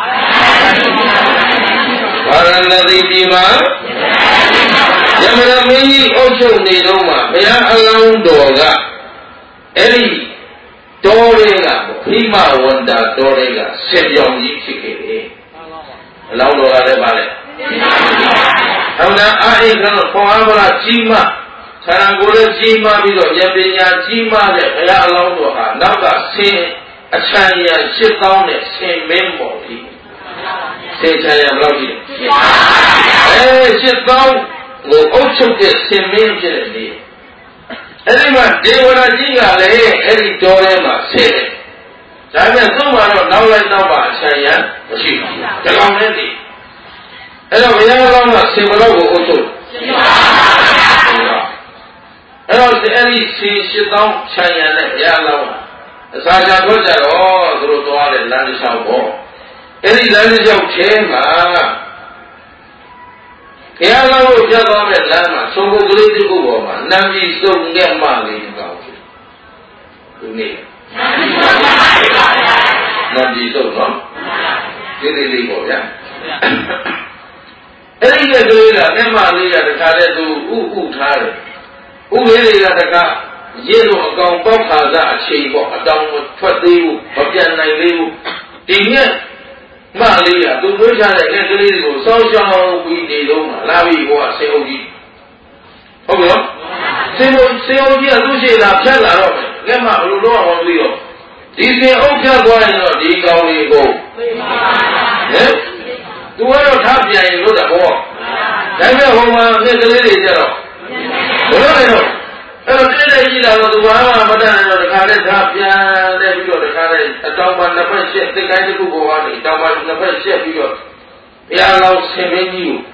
ဘာရဏသီပြည်မှာယမရမင်းကြီးအုပ်ချုပ်နေတော့မှဘုရားအလောင်းတော်ကအဲ့ဒီတော်တွေကဟိမဝန္တာတော်တွေကဆက်ပြောင်းကြီးဖြစ်ခဲ့တယ်အလောင်းတော်ကလည်းဗါလေဟုတ်လားအာအိကတော့ခေါအားဗလာကြီးမှဆရာကိုလည်းကြီးမှပြီးတော့ဉာဏ်ပညာကြီးမှတဲ့ဘုရားအလောင်းတော်ဟာနောက်ကဆင်းအချမ်းရရှစ်သောင်းနဲ့ဆင်းမင်းပေါ်ပြီဆင်းချမ်းရဘယ်လောက်ရှိလဲအဲရှစ်သောင်းကိုအုပ်ချုပ်တဲ့ဆင်းမင်းဖြစ်တဲ့နေ့အဲ့ဒီမှာဒေဝရာကြီးကလည်းအဲ့ဒီတော်ထဲမှာဆင်းတယ်ဒါပေမဲ့သူ့မှာတော့နောက်လိုက်တော့ပါအချမ်းရမရှိဘူးဒီကောင်နဲ့ဒီအဲ့တော့ဘုရားအလောင်းကဆင်းဘလောက်ကိုအုပ်ချုပ်အဲ့တော့အဲ့ဒီဆင်းရှစ်သောင်းချမ်းရနဲ့ဘုရားအလောင်းအစာချထွက်ကြတော့သူတို့သွားတယ်လမ်းတစ်လျှောက်ပေါ့အဲ့ဒီလမ်းတစ်လျှောက်ထဲမှာဘုရားတော်ကိုပြတ်သွားမဲ့လမ်းမှာသုံးခုကလေးတစ်ခုပေါ်မှာနံပြီးစုံငဲ့မှလေးတစ်ကောင်ရှိသူနေနံပြီးစုံနော်ဒီလေးလေးပေါ့ဗျာအဲ့ဒီကလေးကမျက်မှလေးကတခါတည်းသူဥဥထားတယ်ဥလေးတွေကတခါရေလိုအကောင်ပေါက်ခါစားအချိန်ပေါ့အတောင်ထွက်သေးဘူးမပြန်နိုင်သေးဘူးဒီညက်မလေးကသူတို့ချတဲ့ငှက်ကလေးတွေကိုစောင်းရှောင်းပြီးနေတော့မှလာပြီဘောကဆေအုပ်ကြီးဟုတ်ပြီနော်ဆေအုပ်ဆေအုပ်ကြီးကသူ့ရှိတာဖြတ်လာတော့မယ်ငှက်မဘယ်လိုလုပ်အောင်ပြီးတော့ဒီဆေအုပ်ဖြတ်သွားရင်တော့ဒီကောင်လေးကိုသိပါပါဟဲ့သူကတော့ထားပြန်ရင်လို့တော့ဘောဒါပေမဲ့ဟိုမှာငှက်ကလေးတွေကြတော့ဘယ်လိုလဲတော့အဲ့တော့တဲ့တဲ့ကြီးလာတော့သူဘာမှမတတ်နိုင်တော့တခါတည်းထားပြန်တဲ့ပြီးတော့တခါတည်းအတောင်မှနှစ်ဖက်ရှက်သိကိုင်းတစ်ခုပေါ်ကနေတောင်မှနှစ်ဖက်ရှက်ပြီးတော့ဘုရားလောင်းဆင်မင်းကြီးကို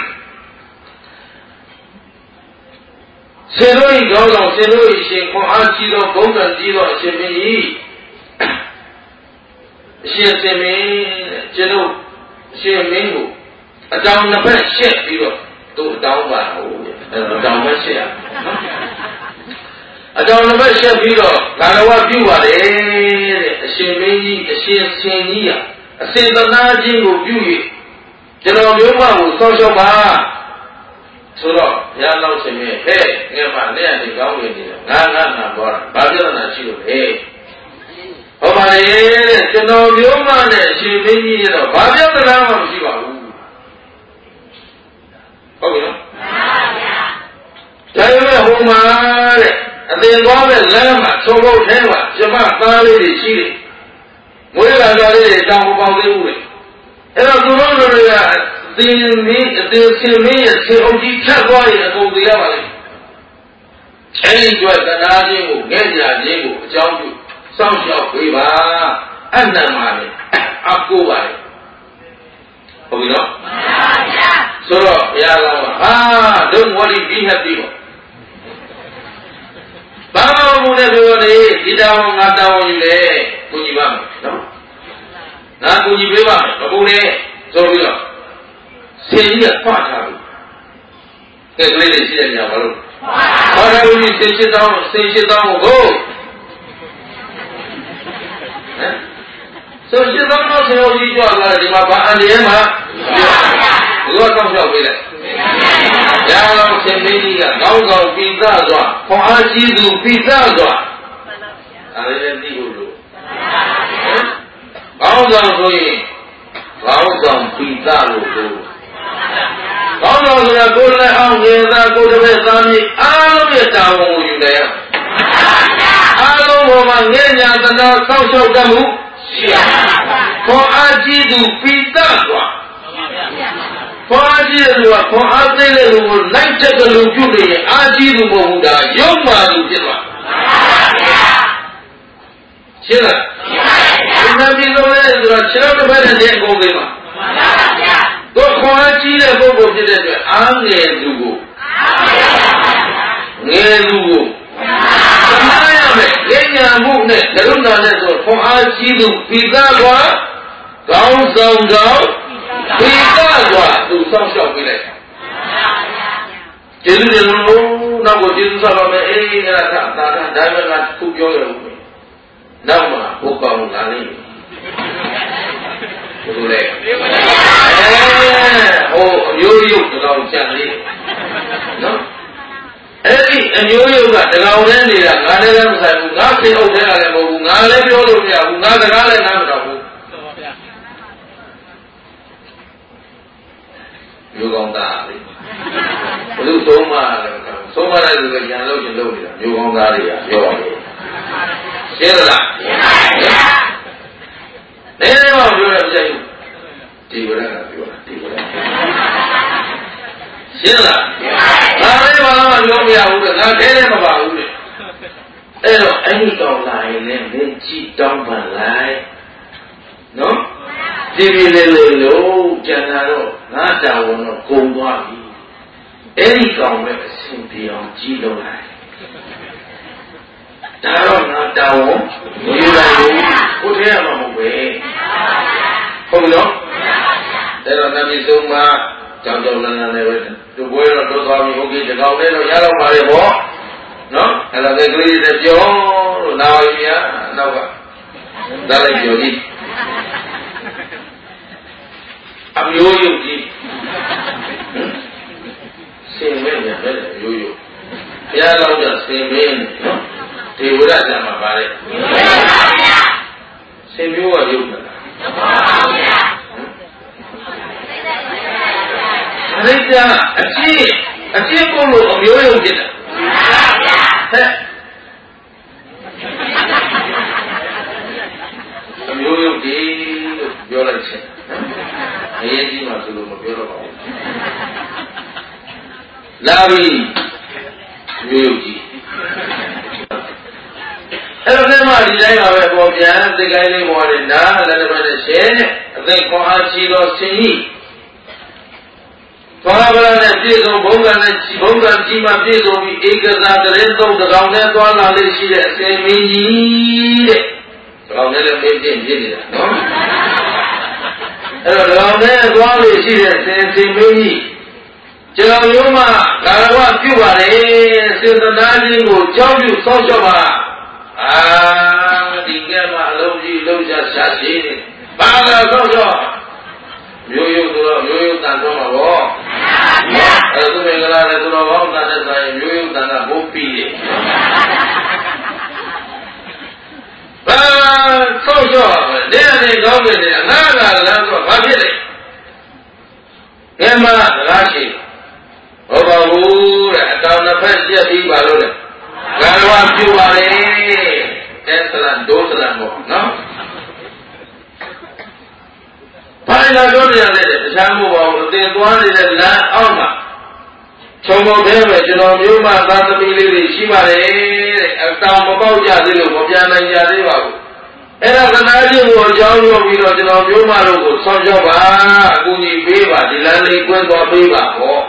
ဆင်လို့ဤကောင်းဆောင်ဆင်လို့ဤရှင်ခွန်အားကြီးသောဘုံကံကြီးသောအရှင်မင်းကြီးအရှင်ဆင်မင်းကျွန်ုပ်အရှင်မင်းကိုအတောင်နှစ်ဖက်ရှက်ပြီးတော့သူ့အတောင်ပါဟုတ်အဲ့တော့တောင်ပဲရှက်ရနော်အကြောင်းတစ်ပတ်ရှက်ပြီးတော့ကာရဝပြုပါတယ်တဲ့အရှင်မင်းကြီးအရှင်ဆင်ကြီးဟာအစေတနာခြင်းကိုပြု၍ကျွန်တော်မျိုးမကိုစောင့်ရှောက်ပါဆိုတော့ဘုရားလောက်ရှင်ရဲ့ဟဲ့ငါမှလက်ရည်ကောင်းနေတယ်ငါငါငါသွားတာဘာပြဿနာရှိလို့လဲဟောပါလေတဲ့ကျွန်တော်မျိုးမနဲ့အရှင်မင်းကြီးတော့ဘာပြဿနာမှမရှိပါဘူးဟုတ်ပြီနော်မှန်ပါဗျာဒါပေမဲ့ဟိုမှာတဲ့အသင်သွားမဲ့လမ်းမှာသုံးဖို့ထဲမှာကျမသားလေးတွေရှိတယ်ငွေလာသားလေးတွေတောင်းပေါက်သေးဘူးလေအဲ့တော့သူတို့တွေကသင်မင်းအသင်ဆင်မင်းရဲ့ဆင်အုပ်ကြီးဖြတ်သွားရင်အကုန်သိရပါလိမ့်အဲ့ဒီအတွက်သနာခြင်းကိုငဲ့ညာခြင်းကိုအကြောင်းပြုစောင့်ရှောက်ပေးပါအနန္တမှာလေအကူပါလေဟုတ်ပြီနော်မှန်ပါဗျာဆိုတော့ဘုရားကဟာဒုံဝရီပြီးဟပ်ပြီးတော့ဘာမှမဟုတ်တဲ့ပြောနေဒီတောင်ငါတောင်းယူလေကိုကြီးပါမယ်နော်ငါကိုကြီးပေးပါမယ်မဟုတ်နဲ့ဆိုပြီးတော့ဆင်ကြီးကဖွာထားပြီကဲကလေးလေးရှိတဲ့နေရာဘာလို့ဖွာထားလို့ဆင်ရှိတောင်းဆင်ရှိတောင်းကိုဟမ်ဆိုရှိတောင်းတော့ဆင်တော်ကြီးကြွလာတယ်ဒီမှာဘာအန္တရာယ်မှာဘုရားတောင်းလျှောက်ပေးလိုက်ရအောင်ဆင်မင်းကြီးကကောင်းကောင်းပိသစွာခွန်အားကြီးသူပိသစွာအဲ့ဒါသိဖို့လို့ကောင်းဆောင်ဆိုရင်ကောင်းဆောင်ပိသလို့လို့ကောင်းဆောင်ဆိုတာကိုယ်လည်းအောင်ငယ်သားကိုယ်တစ်ဖက်သားမြေအားလုံးရဲ့တာဝန်ကိုယူတယ်အားလုံးပေါ်မှာငဲ့ညာသနာဆောက်ရှောက်တတ်မှုရှိရခွန်အားကြီးသူပိသစွာခွန်အားကြီးတဲ့လူကခွန်အားသိတဲ့လူကိုလိုက်တဲ့လူပြုနေရင်အားကြီးသူမဟုတ်ဘူးဒါရုပ်မှလူဖြစ်သွားရှင်းလားရှင်းပါပြီဒီလိုလဲဆိုတော့ခြေတော်တစ်ဖက်နဲ့အကုန်သေးမှာမှန်ပါဗျာတို့ခွန်အားကြီးတဲ့ပုဂ္ဂိုလ်ဖြစ်တဲ့အတွက်အားငယ်သူကိုငယ်သူကိုသနာရမယ်ဉာဏ်မှုနဲ့ကရုဏာနဲ့ဆိုခွန်အားကြီးသူပိသကွာကောင်းဆောင်တော်ပိသကွာသူစောင့်ရှောက်ပေးလိုက်ကျေးဇူးတင်လို့နောက်ကိုကျေးဇူးဆက်ပါမယ်အေးအဲ့ဒါကဒါကဒါမှကခုပြောရဦးမယ်နောက်မှဘုကောင်းလာလိမ့်မယ်ဘယ်လိုလဲအဲဟိုအမျိုးရုပ်တကောင်ကြံလေးနော်အဲ့ဒီအမျိုးရုပ်ကတကောင်နဲ့နေတာငါလည်းမဆိုင်ဘူးငါခင်အုပ်ထဲကလည်းမဟုတ်ဘူးငါလည်းပြောလို့မရဘူးငါစကားလည်းနားမတော်ဘူးမျိုးကောင်းသားလေဘယ်လိုသုံးမှလဲသုံးမှတဲ့လူကညာလို့ရှင်လုပ်နေတာမျိုးကောင်းသားတွေကပြောတယ်ရှင်းလားရှင်းပါဗျာနည်းနည်းမှပြောရမကြိုက်ဘူးဒီဝရကပြောတာဒီဝရရှင်းလားငါလည်းဘာမှပြောမရဘူးလေငါခဲလည်းမပါဘူးလေအဲ့တော့အဲ့ဒီတော်လာရင်လည်းမင်းကြည့်တောင်းပန်လိုက်နော်ဒီလိုလေလို့ကျန်တာတော့ငါတာဝန်တော့ကုန်သွားပြီအဲ့ဒီကောင်ပဲအစဉ်ပြေအောင်ကြည့်လို့လိုက်ဒါတော့ငါတာဝန်မယူလိုက်ဘူးကိုထဲရမှာမဟုတ်ပဲဟုတ်နော်အဲ့တော့နမီဆုံးမှာကြောင်ကြောင်လန်းလန်းနဲ့ပဲသူပွဲတော့တို့သွားပြီဟုတ်ကဲ့ဒီကောင်လေးတော့ရတော့ပါလေပေါ့နော်အဲ့ဒါကကလေးတွေပြောလို့နာပါပြီများနောက်ကဒါလည်းပြောကြည့်အမျိုးယုတ်ကြီးစင်မဲညာပဲအမျိုးယုတ်ဘုရားတော်ကစင်မဲနော်ဒေဝရဇာမှာပါတယ်စင်မျိုးကယုတ်တာအရိစ္ဆာအကြည့်အကြည့်ကိုလို့အမျိုးယုတ်ဖြစ်တာဟဲ့အမျိုးယုတ်ဒီလို့ပြောလိုက်ချင်အရေးကြီးမှဆိုလို့မပြောတော့ပါဘူးလာပြီမျိုးယုတ်ကြီးအဲ့တော့ဒီမှာဒီတိုင်းပါပဲပေါ်ပြန်သိကိုင်းလေးပေါ်တယ်နားလည်းတစ်ပတ်နဲ့ရှင်းအသိခွန်အားကြီးသောဆင်ကြီးဘာဝရနဲ့ပြည့်စုံဘုံကနဲ့ဘုံကကြီးမှပြည့်စုံပြီးဧကဇာတရင်သုံးတကောင်နဲ့သွားလာလေးရှိတဲ့အစဉ်မင်းကြီးတဲ့တကောင်နဲ့လည်းမင်းပြည့်ပြည့်နေတာနော်အဲ့တော့တကောင်နဲ့သွားလေးရှိတဲ့ဆင်စင်မင်းကြီးကျွန်တော်မျိုးမှကာရဝပြုပါလေစေတနာခြင်းကိုကြောက်ရွံ့ဆောက်ရှောက်ပါအာဒီကဲမှာအလုံးကြီးလုံးချရှာရှိဘာသာဆောက်ရှောက်မျိုးရုပ်ဆိုတော့မျိုးရုပ်တန်တော့မှာပေါ့အဲ့ဒါသူမင်္ဂလာနဲ့သူတော်ကောင်းတန်တဲ့ဆိုင်မျိုးရုပ်တန်ကဘုတ်ပြီးတယ်ဘာဆောက်ရှောက်တဲ့တဲ့ကောင်းနေတယ်အနာကလည်းဆိုဘာဖြစ်လဲကဲမှာလားရှိဟုတ်ပါဘူးတဲ့အတောင်တစ်ဖက်ပြက်ပြီးပါလို့လေကာရဝပြုပါလေတဲ့ဆလန်ဒိုးဆလန်ပေါ့နော်ဘာလာတော့ရလဲတခြားမဟုတ်ပါဘူးအတင်သွားနေတဲ့လမ်းအောက်မှာခြုံပေါ်ထဲမှာကျွန်တော်မျိုးမသားသမီးလေးတွေရှိပါတယ်တဲ့အတောင်မပေါက်ကြသေးလို့မပြန်နိုင်ကြသေးပါဘူးအဲ့ဒါသနာခြင်းကိုအကြောင်းပြောပြီးတော့ကျွန်တော်မျိုးမတို့ကိုဆောင်းလျှောက်ပါအကူအညီပေးပါဒီလမ်းလေးကွင်းသွားပေးပါဟော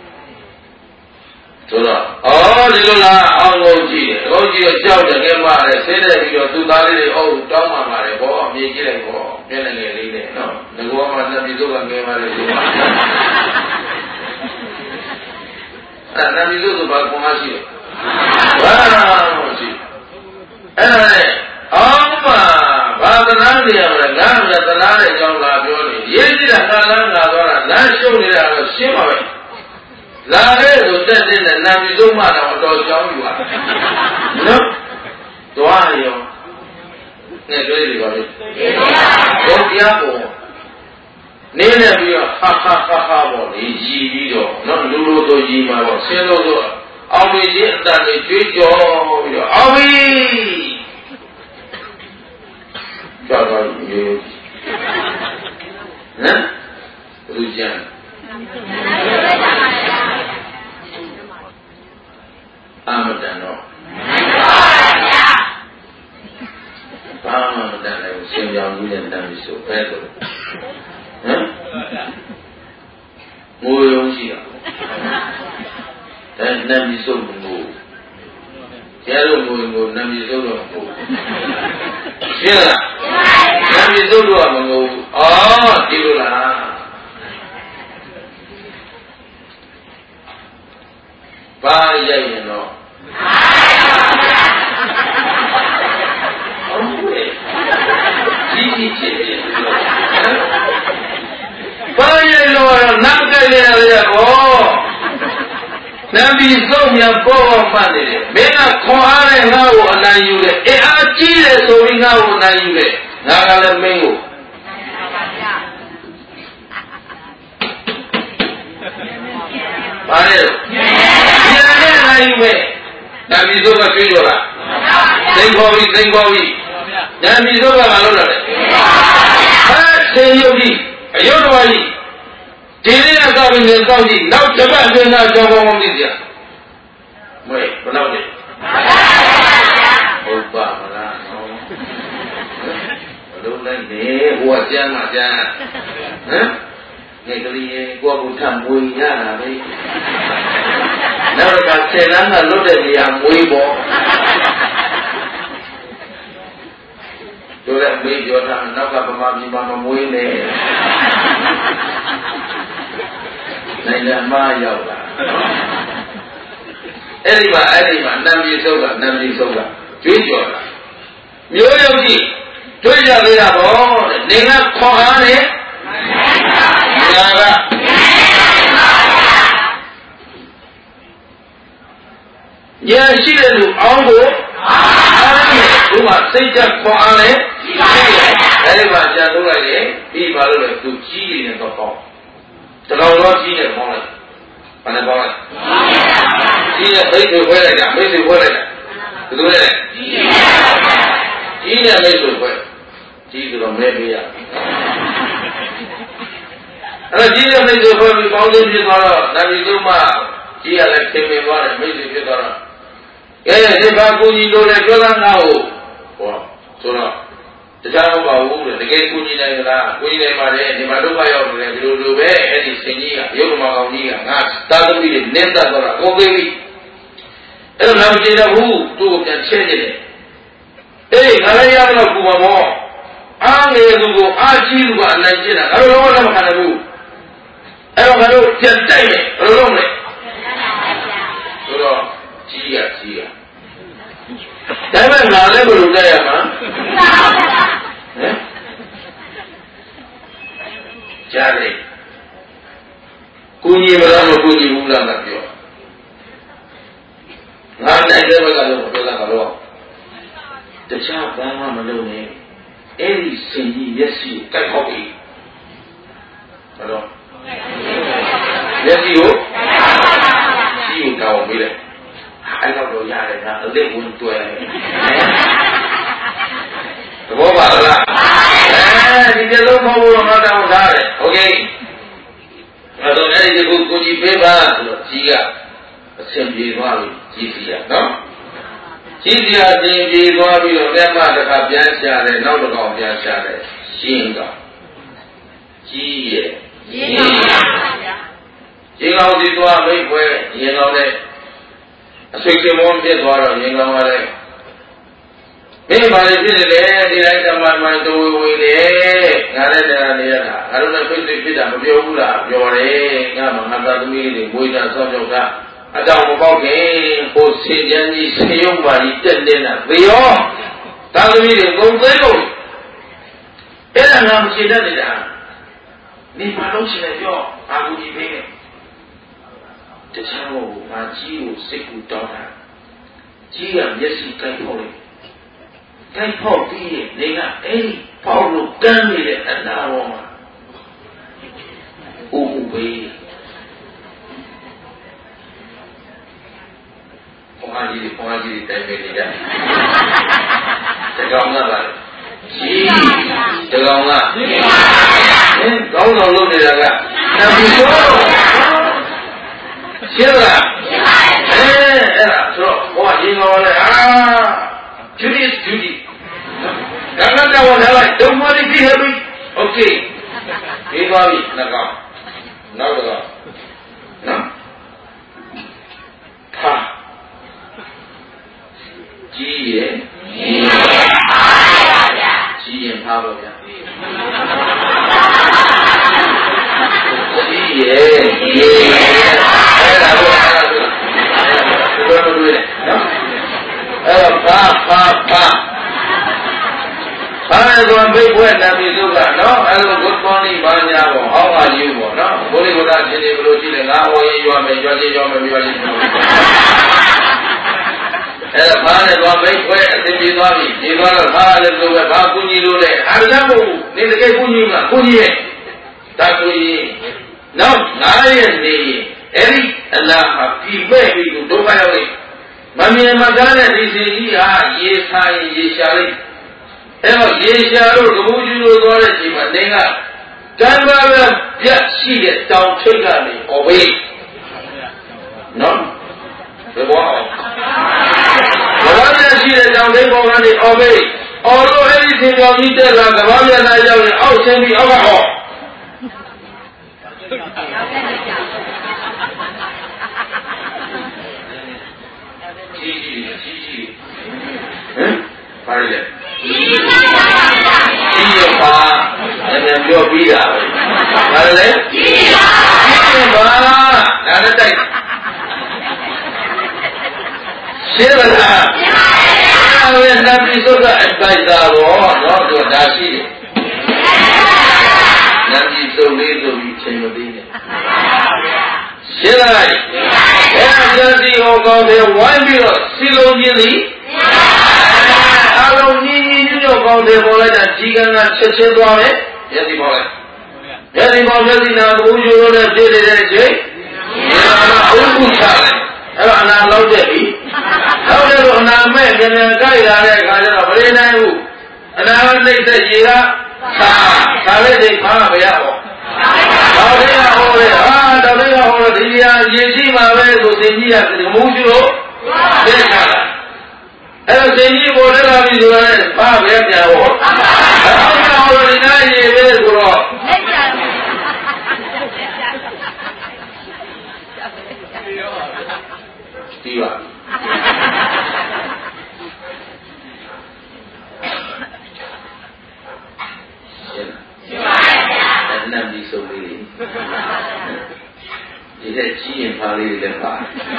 ဆိုတော့အော်ဒီလိုလားအောင်းကိုကြည့်တယ်အောင်းကြည့်တော့ကြောက်တယ်ငယ်မတယ်ဆင်းနေပြီးတော့သူ့သားလေးတွေအုပ်တောင်းမှมาတယ်ဘောအမြင်ကြည့်လိုက်ဘောမျက်နှာငယ်လေးနဲ့နော်ငကောမှနှစ်ပြီးတော့ငယ်ပါလေဒီမှာအဲ့ဒါပြီးတော့ဘာကောင်းရှိလဲဘာရှိအဲ့ဒါနဲ့အောင်းမှာဘာသနာနေရမလဲငါ့မြတ်သနာတဲ့အကြောင်းလာပြောနေရေးကြည့်တာကာလငါသွားတာလမ်းရှုပ်နေတာတော့ရှင်းပါပဲလာခဲ့ဆိုတက်တဲ့နာမည်ဆုံးမှတော့အတော်ကြောင်းယူပါနော်တွားရောနဲ့တွေ့ပြီပါလေဘုရားပေါ်နေနေပြီးတော့ဟာဟာဟာဟာပေါ့လေရည်ပြီးတော့နော်လူလိုဆိုရည်မှာပေါ့ဆင်းလို့ဆိုအောင်မင်းကြီးအတန်ကြီးကြွေးကြော်ပြီးတော့အောင်မင်းကြောက်တော့ရိုးဟမ်လူကျန်အာမတန်တော့ဘာမှမတန်လည်းရှင်ပြောင်းကြီးနဲ့တန်ပြီးဆိုပဲတော့ဟမ်ငိုရုံရှိတာဒါနမ်ပြီးဆိုငိုကျဲလို့ငိုငိုနမ်ပြီးဆိုတော့ငိုရှင်းလားနမ်ပြီးဆိုတော့မငိုဘူးအော်ဒီလိုလားဘဘာရိုက်ရင်တော့ကြီးကြီးချစ်ချစ်ဘာရိုက်လို့တော့နတ်ကြိုက်နေရတယ်ကောနဗီဆုံးမြန်ပေါ်ပေါ်မှတ်နေတယ်မင်းကခွန်အားနဲ့ငါ့ကိုအနိုင်ယူတယ်အင်အားကြီးတယ်ဆိုပြီးငါ့ကိုအနိုင်ယူတယ်ငါကလည်းမင်းကိုဘာလဲပြန်နဲ့နိုင်မယ်နဗီဆုံးကတွေ့ကြလားသိခေါ်ပြီးသိခေါ်ပြီးနဗီဆုံးကမလုပ်တော့တယ်ဟဲ့သေယုတ်ကြီးအယုတ်တော်ကြီးဒီနေ့ကစောက်ပြီးနေစောက်ကြည့်နောက်တစ်ပတ်အတွင်းကကြောင်းကောင်းကောင်းသိကြမွေဘယ်လောက်လဲဟုတ်ပါမလားနော်ဘလို့လိုက်နေဟိုကကျမ်းမှာကျမ်းဟမ်နေကလေးရဲ့ကိုယ့်ကိုထပ်မွေရတာပဲနောက်တော့ဆယ်လမ်းကလွတ်တဲ့နေရာမွေပေါ်တို့လည်းမေးပြောတာနောက်ကဗမာပြည်မှာမမွေးနဲ့နိုင်ငံမရောက်လာအဲ့ဒီမှာအဲ့ဒီမှာနံပြည်ဆုံးကနံပြည်ဆုံးကကျွေးကြော်တာမျိုးရုပ်ကြီးကျွေးကြသေးတာပေါ့တဲ့နေကခေါ်အားနဲ့ညာကညာရှိတဲ့လူအောင်းကိုအားနဲ့သူကစိတ်ချက်ခေါ်အားနဲ့အဲ့ဒီမှာကြာလို့လိုက်ရင်ပြီးပါလို့လေသူကြီးနေတော့ပေါ့တကောင်တော့ကြီးနေပေါင်းလိုက်ဘာနဲ့ပေါင်းလိုက်ကြီးနဲ့မိတ်ဆွေခွဲလိုက်တာမိတ်ဆွေခွဲလိုက်တာဘယ်လိုလဲကြီးနဲ့မိတ်ဆွေခွဲကြီးဆိုတော့မဲပေးရအဲ့တော့ကြီးနဲ့မိတ်ဆွေခွဲပြီးပေါင်းသိဖြစ်သွားတော့နာမည်သုံးမှကြီးရလဲခင်မင်သွားတယ်မိတ်ဆွေဖြစ်သွားတော့ကဲဒီဘာကိုကြီးလိုလဲပြောတာငါ့ကိုဟောဆိုတော့တရားမပါဘူးတဲ့တကယ်ကိုကြီးနိုင်လားကိုကြီးနိုင်ပါတယ်ဒီမှာဒုက္ခရောက်နေတယ်ဒီလိုလိုပဲအဲ့ဒီစင်ကြီးကရုပ်ကမကောင်ကြီးကငါတာသမီးတွေနင်းတတ်တော့တာကိုပေးပြီအဲ့တော့နောက်ကြည့်တော့ဘူးသူ့ကိုပြန်ချက်နေတယ်အေးငါလည်းရတော့ပူပါမောအားငယ်သူကိုအားကြီးသူကအနိုင်ကျင့်တာငါတို့တော့လည်းမခံနိုင်ဘူးအဲ့တော့ငါတို့ပြန်တိုက်မယ်ဘယ်လိုလုပ်မလဲဆိုတော့ကြီးရကြီးရဒါပေမဲ့ငါလည်းဘယ်လိုတိုက်ရမှာဟမ်ကြားလေကိုကြီးမလားမကိုကြီးဘူးလားမပြောငါနိုင်တဲ့ဘက်ကလည်းပြောတာကတော့တခြားဘာမှမလုပ်နဲ့အဲ့ဒီစင်ကြီးရက်စီကိုတိုက်ခေါက်ပြီးဘယ်တော့ရက်စီကိုစီကိုတောင်းပေးတယ်အဲ့တော့ရတယ်ဒါအလက်ဝင်တွဲသဘောပါလားအဲဒီတလုံးမဟုတ်ဘူးတော့တောင်းထားတယ်โอเคအဲ့တော့အဲ့ဒီကိုကိုကြီးပေးပါဆိုတော့ကြီးကအဆင်ပြေသွားပြီကြီးစီရနော်ကြီးစီရအဆင်ပြေသွားပြီးတော့လက်မတစ်ခါပြန်ရှာတယ်နောက်တစ်ကောင်ပြန်ရှာတယ်ရှင်းကကြီးရဲ့ကြီးပါဗျာကြီးကောင်စီသွားမိတ်ပွဲရင်ကောင်နဲ့အဆွေကမောပြစ်သွားတော့ရင်ကောင်ကလည်းမင်းဘာလို့ဖြစ်နေလဲဒီတိုင်းတမန်မှန်တူဝေနေငါလည်းတရားနေရတာငါတို့လည်းဖိတ်ဖိတ်ဖြစ်တာမပြောဘူးလားပြောတယ်ငါမှငါသားသမီးတွေမွေးတာဆောင်းကြောက်တာအတောင်မပေါက်ခင်ဟိုစင်ကြမ်းကြီးဆေယုံပါကြီးတက်နေတာသေရောသားသမီးတွေကုန်သေးလို့အဲ့ဒါငါမရှိတတ်နေတာနေပါလို့ရှိနေပြောအာကူကြီးပေးတယ်တခြားကိုငါကြီးကိုစိတ်ကူတောင်းတာကြီးကမျက်စိကိုက်ဖို့လေကိုက်ဖို့ပြီးရင်နေကအဲ့ဒီပေါက်လို့ကမ်းနေတဲ့အနာပေါ်မှာအိုးအိုးပေးဘုရားကြီးဘုရားကြီးတိုင်ပေးနေကြတကောင်ကပါကြီးတကောင်ကဟင်းကောင်းတော်လုပ်နေတာကနဗီဆိုရှင်းလားရှင်းပါရဲ့အဲအဲ့ဒါဆိုတော့ဟောရင်တော်လဲအာ duty is duty ကံကံတော်ထားလိုက် don't worry be happy okay ဒီပါပြီနှကောင်နောက်တော့နော်ဖာကြီးရဲ့ကြီးရဲ့ဖာပါဗျာကြီးရင်ဖာပါဗျာကြီးရဲ့ကြီးရဲ့အဲ့ဒါတော့အဲ့ဒါတယ်ဆိုဘိတ်ဘွဲ့နာမည်စုကနော်အဲ့လိုဘုရားနိဗ္ဗာန်ညာပေါ့ဟောင်းပါယူပေါ့နော်ဘုရားဘုရားရှင်တွေဘလို့ရှိတယ်ငါဟောရင်ရွာမယ်ရွာချင်းရွာမယ်ရွာချင်းအဲ့ဒါဘာနဲ့တော့ဘိတ်ဘွဲ့အသိပြီးသွားပြီဒီသွားတော့ဘာလဲဆိုပဲဘာကုညီလို့လဲအားရမဟုတ်နေတကယ်ကုညီမှာကုညီရဲ့ဒါကုညီနောက်ငါရဲ့နေအဲ့ဒီအလားဟာပြီးမဲ့ပြီးဒုက္ခရောက်နေမမြင်မကားတဲ့ဒီစီကြီးဟာရေဆိုင်ရေရှာလိုက်အဲ့တော့ရေရှာလို့ကဘူးကျူလို့သွားတဲ့ချိန်မှာနေကကံပါပဲပြတ်ရှိတဲ့တောင်ထိပ်ကနေអော်ဘေးနော်ဘယ်ဘောအောင်ဘဝနဲ့ရှိတဲ့တောင်ထိပ်ပေါ်ကနေអော်ဘေးအော်လို့အဲ့ဒီသင်္ကြောင်ကြီးတက်လာကဘာပြန်လာရောက်ရင်အောက်ဆင်းပြီးအောက်ကဟောကြီးကြီးကြီးကြီးဟမ်ပါရလေကြီးရပါအဲ့ဒါပြောပြီးတာပဲပါရလေကြီးပါကြီးပါဒါနဲ့တိုက်ရှင်းပါလားရှင်းပါပြီအဲ့ဒါနတ်ပြည်စုကအပိုက်သာတော့တော့သူဒါရှိတယ်နတ်ပြည်စုလေးဆိုပြီးချိန်မသိနဲ့ရှင်းလားအဲ့ဒါကြစီဟောကောင်းတယ်ဝိုင်းပြီးတော့စီလုံးချင်းသည်အလုံးကြီးကြီးညွတ်ကောင်းတယ်ပေါ်လိုက်တာကြီးကန်းကချက်ချင်းသွားမယ်မျက်စိပေါ်လိုက်မျက်စိပေါ်မျက်စိနာဘူးကျိုးလို့နဲ့ပြည့်နေတဲ့ချိန်ဒီမှာအုပ်ခုချတယ်အဲ့တော့အနာလောက်တဲ့ပြီလောက်တဲ့တော့အနာမဲ့မြန်မြန်ကြိုက်လာတဲ့အခါကျတော့မရနိုင်ဘူးအနာနှိမ့်တဲ့ရေကသာသာလေးတွေဖားမရဘူးတော်လေးကဟောတယ်ဟာတော်လေးကဟောတော့ဒီနေရာရေရှိမှာပဲဆိုသင်ကြီးကမူးကျလို့သိချတာအဲ့တော့သင်ကြီးပေါ်လာပြီဆိုတော့ဘာပဲပြန်ဟောအဲ့တော့ဟောဒီနာရေပဲဆိုတော့သိချတယ်ပြီးပါနတ်ပြည်စုံလေးဒီတဲ့ကြီးရင်ပါလေးတွေလည်းပါ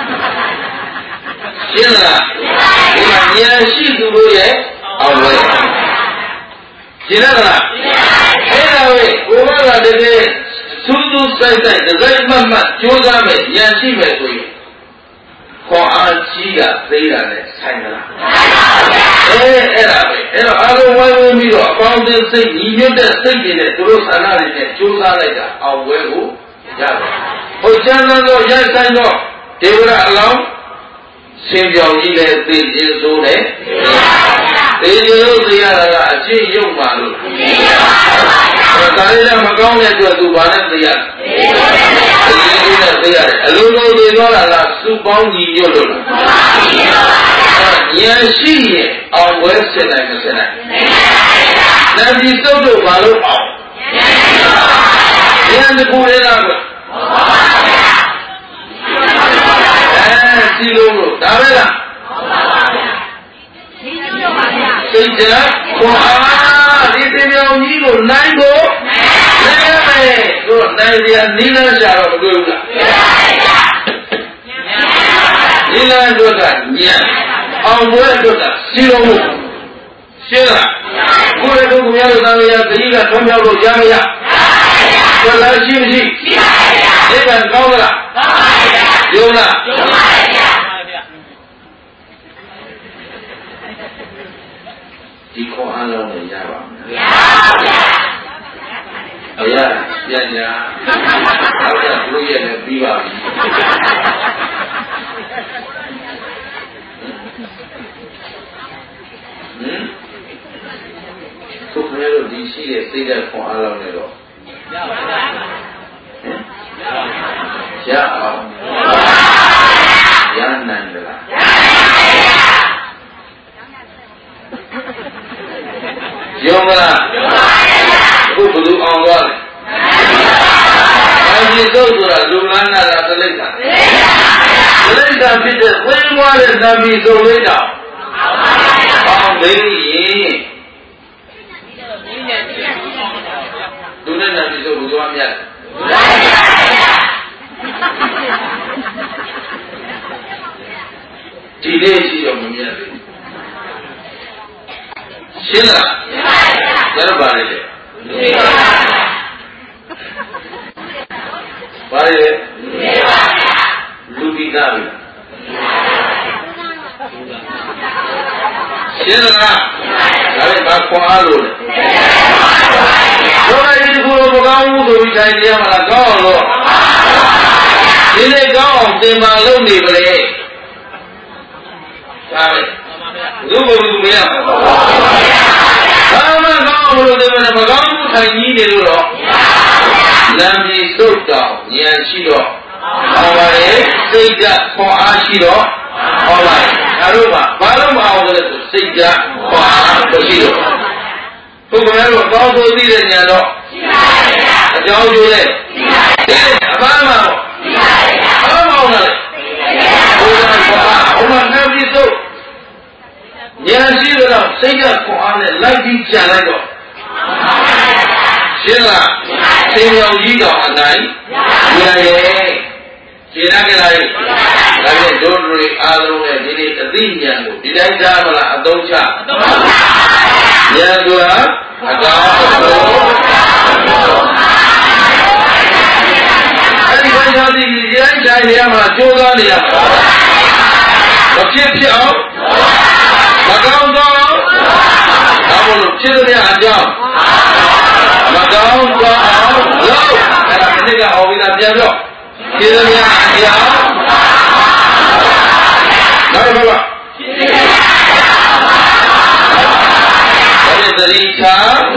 ရှင်းလားဒီမှာဉာဏ်ရှိသူတို့ရဲ့အောင်ဝဲရှင်းလားအဲ့ဒါပဲကိုယ်ကတကယ်စူးစူးဆိုင်ဆိုင်ဒဇိုင်းမှတ်မှတ်ကြိုးစားမယ်ဉာဏ်ရှိမယ်ဆိုရင်ခေါ်အားကြီးကသေးတာနဲ့ဆိုင်မလားအဲအဲ့ဒါပဲအဲ့တော့အားလုံးဝိုင်းဝန်းပြီးတော့အပေါင်းအသင်းစိတ်ညီညွတ်တဲ့စိတ်တွေနဲ့သူတို့ဆန္ဒတွေနဲ့ကြိုးစားလိုက်တာအောင်ဝဲကိုရတယ်။ဟုတ်ကျမ်းသောရိုက်ဆိုင်သောဒေဝရအလောင်းစင်ပြောင်ကြီးလည်းသိခြင်းဆိုတယ်။သိခြင်းလို့သိရတာကအကျင့်ရုပ်ပါလို့သိရပါဘူး။ဒါလည်းမကောင်းတဲ့အတွက်သူဘာနဲ့သိရလဲ။သိခြင်းနဲ့သိရတယ်။အလုံးလုံးသိသွားတာလားစုပေါင်းညီညွတ်လို့လား။ဉာဏ်ရှိရင်အောင်ဝဲစစ်နိုင်မစစ်နိုင်။နတ်ပြည်စုပ်တို့ဘာလို့အောင်ဉာဏ်တကူလေးလားကွအဲစီလုံးလို့ဒါပဲလားစိတ်ဓာတ်ခွန်အားဒီတင်မြောင်ကြီးကိုနိုင်ကိုနိုင်ရမယ်တို့နိုင်ရနီးလန်းရှာတော့မတွေ့ဘူးလားနီးလန်းတို့ကညံအောင်ပွဲတို့ကစီလုံးမှုရှင်းလားကိုယ်တို့ကများလို့သာမရခကြီးကထုံးပြောက်လို့ကြားမရဘယ်လိုရှိမရှိရှိပါဗျာဒီကကောင်းလားကောင်းပါဗျာယုံလားယုံပါဗျာဒီခေါ်အားလုံးလည်းရပါမယ်ရပါဗျာအရာပြန်ညာအဲ့ဒါဘုရားနဲ့ပြီးပါပြီဟမ်သူကလည်းဒီရှိတဲ့စိတ်ဓာတ်ခေါ်အားလုံးနဲ့တော့ရပါဗျာရအောင်ရနိုင်တယ်လားယုံလားအခုဘယ်သူအောင်သွားလဲအဲဒီသုတ်ဆိုတာလူလန်းနာလားသလိဋ္ဌာသလိဋ္ဌာဖြစ်တဲ့ဝင်းဝါးတဲ့နတ်ပြည်သုတ်လေးတောင်အောင်သေးရင်လူနဲ့နတ်ပြည်သုတ်ဘုရားမြတ်ဒီနေ့ရှိတော့မမြတ်ဘူးရှင်းလားရှင်းပါ Jangan balik deh. Balik deh. Lupi kami. Siapa? Kami bakal alu. Orang ini kalau berkamu tu cai dia malah kau lo. Ini kau timbang lu ni boleh. Kami. Dulu dulu ya. Kamu kau belum timbang berkamu cai ni dulu lo. Nanti sudah ni silo. Awalnya sejak kau asilo. Awal. Baru mah, baru mah awal itu sejak kau asilo. Kau kenal kau tu tidak nyalo. Jauh jauh le. Apa mau? Apa mau nak? Orang kau, orang nabi tu. Yang sih tu sejak kau ane lagi jalan tu. Siapa? Siapa yang jauh anai? Dia ye. Siapa lagi? Lagi jodoh alur le. Jadi terdinya tu. Tidak ada malah atau cah. Yang dua ada apa? Ada kan jadi yang jadi yang mana jodoh ni ya? Macam siapa? Macam kau? Kamu lucir ni aja. Macam kau? Lo? Kalau ini kau awak dah biar lo. Lucir ni aja. Mana bawa? Cerita,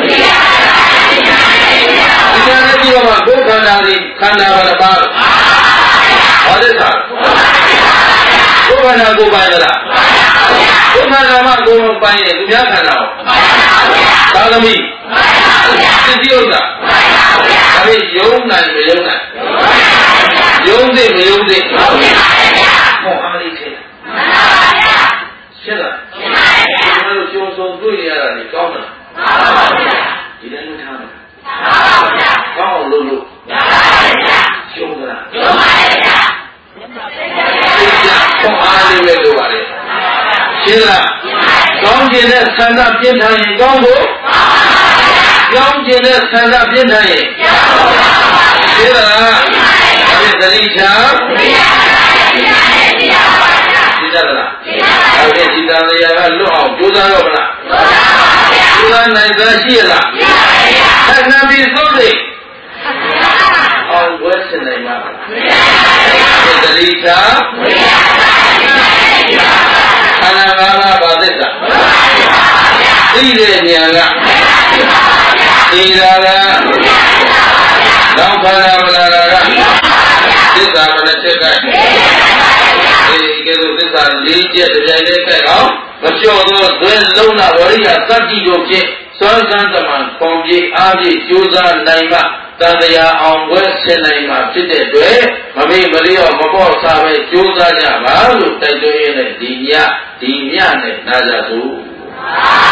kita nanti bawa bukan dari kanda pada bar, ada tak? Bukan aku bayar dah, bukan nama aku bayar, dunia kanda, kalau ni, sejauh tak? Tapi jauh nanti jauh nanti, jauh deh jauh deh, mau apa ini? Siapa? Kalau jauh jauh tu ni ada ni kau mana? Tidak lu tahu. Kau lulu. Jom lah. Sejak kau ada wedo ada. Siapa? Kau jenis sandap jentai kau bu. Kau jenis sandap jentai. Siapa? Kami dari siapa? Tidak lah. Kami tidak ada lu awak jual apa lah? Tuhan naik gaji lah. Dan Nabi Suri. Orang buat senai mana? Cerita. Anak-anak badeta. Tidak niaga. Tidak ada. Kau pada mana? Kita mana cakap? Kita kita lijat jadi kau. Macam tu, tuan luna waria kaki doke, sangat teman, komji, abi, jualan naima, tanda orang buat senaima, tidak dua, kami beliau membawa sampai jualannya baru, tapi ini dunia, dunia ni nazaru.